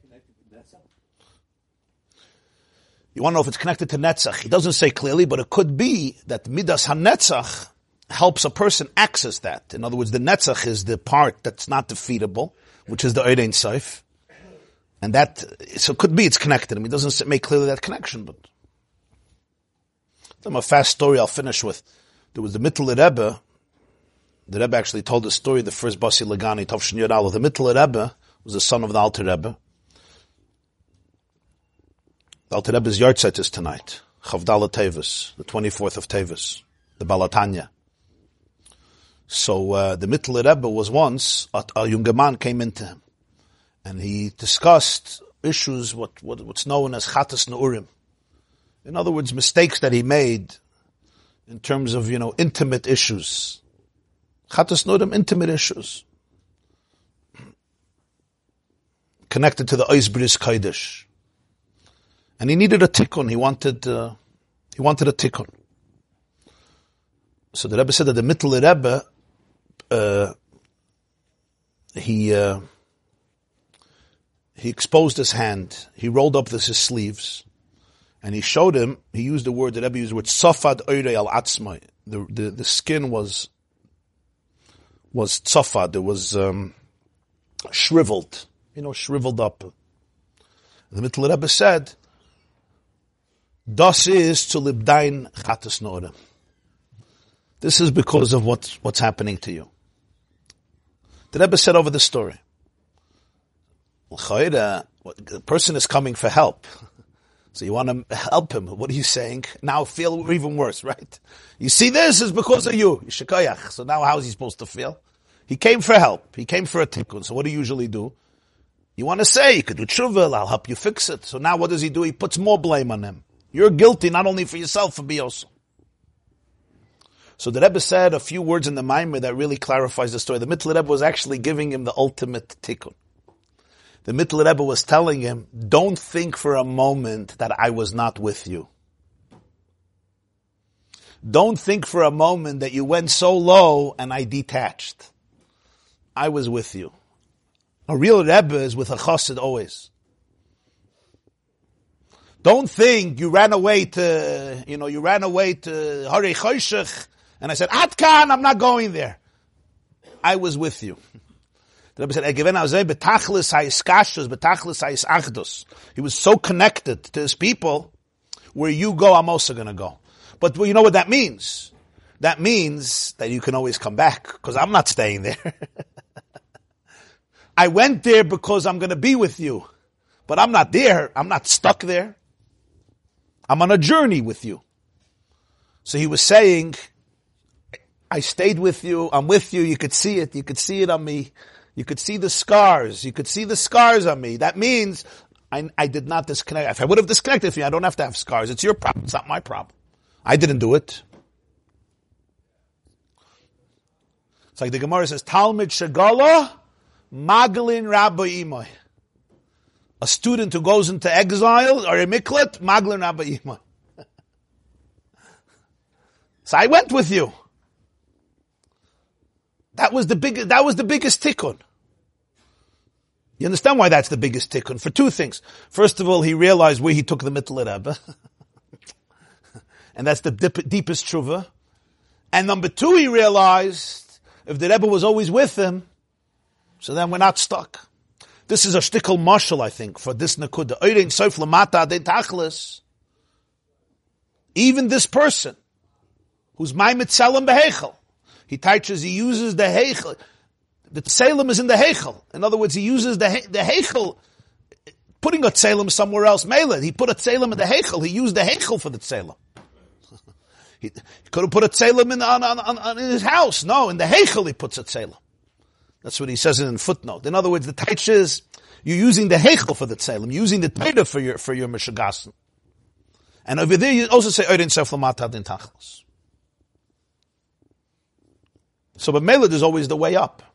You want to know if it's connected to Netzach? He doesn't say clearly, but it could be that Midas HaNetzach helps a person access that. In other words, the Netzach is the part that's not defeatable, which is the Orein Sof. And that, so it could be it's connected. I mean, it doesn't make clearly that connection, but a fast story I'll finish with. There was the Mittler Rebbe. The Rebbe actually told the story, the first Basi Lagani, Tovshin Yod Aleph. The Mittler Rebbe was the son of the Alter Rebbe. The Alter Rebbe's yahrzeit is tonight. Chavdala Tevis, the 24th of Tevis, the Balatanya. So the Mittler Rebbe was once, a younger man came into him, and he discussed issues, what's known as Chatas Neurim. In other words, mistakes that he made in terms of, intimate issues. Chatas Neurim, intimate issues. Connected to the Ois Bris Kodesh. And he needed a tikkun. He wanted a tikkun. So the Rebbe said that the Mittler Rebbe, he exposed his hand. He rolled up his sleeves. And he showed him, he used the word, the Rebbe used the word, tzofad oirei al atzmai. The skin was tzofad, it was shriveled, shriveled up. The Mittler Rebbe said, das is to libdain chatas noda. This is because of what's happening to you. The Rebbe said over the story, the person is coming for help. So you want to help him. What are you saying? Now feel even worse, right? You see, this is because of you. Shekayach. So now how is he supposed to feel? He came for help. He came for a tikkun. So what do you usually do? You want to say, you could do tshuva, I'll help you fix it. So now what does he do? He puts more blame on him. You're guilty not only for yourself, for me also. So the Rebbe said a few words in the Maimer that really clarifies the story. The Mittler Rebbe was actually giving him the ultimate tikkun. The Mittler Rebbe was telling him, don't think for a moment that I was not with you. Don't think for a moment that you went so low and I detached. I was with you. A real Rebbe is with a chassid always. Don't think you ran away to Harei Choshech and I said, Atkan, I'm not going there. I was with you. The Rebbe said, he was so connected to his people, where you go, I'm also going to go. But you know what that means? That means that you can always come back, because I'm not staying there. I went there because I'm going to be with you, but I'm not there. I'm not stuck there. I'm on a journey with you. So he was saying, I stayed with you, I'm with you, you could see it on me. You could see the scars. You could see the scars on me. That means I did not disconnect. If I would have disconnected from you, I don't have to have scars. It's your problem. It's not my problem. I didn't do it. It's like the Gemara says, Talmid Shagala, Maglin Rabbi Imoy. A student who goes into exile or a miklat, Maglin Rabbi Imoy. So I went with you. That was the biggest tikkun. You understand why that's the biggest tikkun? For two things. First of all, he realized where he took the Mittler Rebbe. And that's the deepest tshuva. And number two, he realized if the Rebbe was always with him, so then we're not stuck. This is a shtickle mashal, I think, for this nakuda. Oirein soif lamata de tachlis. Even this person, who's maimet selam behechel, he uses the heichel. The tselem is in the heichel. In other words, he uses the heichel, putting a tselem somewhere else. Mela, he put a tselem in the heichel. He used the heichel for the tselem. He could have put a tselem in his house. No, in the heichel he puts a tselem. That's what he says in a footnote. In other words, the taich is you're using the heichel for the tselem, using the taita for your mishagasen. And over there you also say oirin sef lamata din tachlis. So, but Meled is always the way up.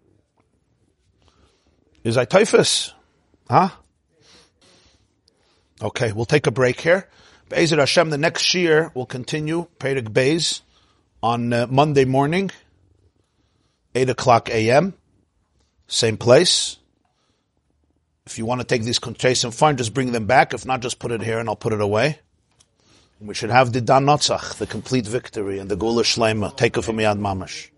Is I typhus? Huh? Okay, we'll take a break here. Be'ezer Hashem, the next shiur will continue, Perek Beis, on Monday morning, 8:00 a.m., same place. If you want to take these contrasting, fine, just bring them back. If not, just put it here and I'll put it away. And we should have the Dan Notzach, the complete victory, and the Gula Shleima. Take it from Yad Mamash.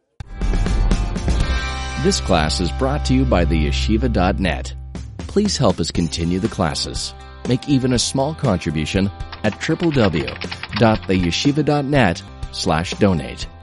This class is brought to you by theyeshiva.net. Please help us continue the classes. Make even a small contribution at www.theyeshiva.net/donate.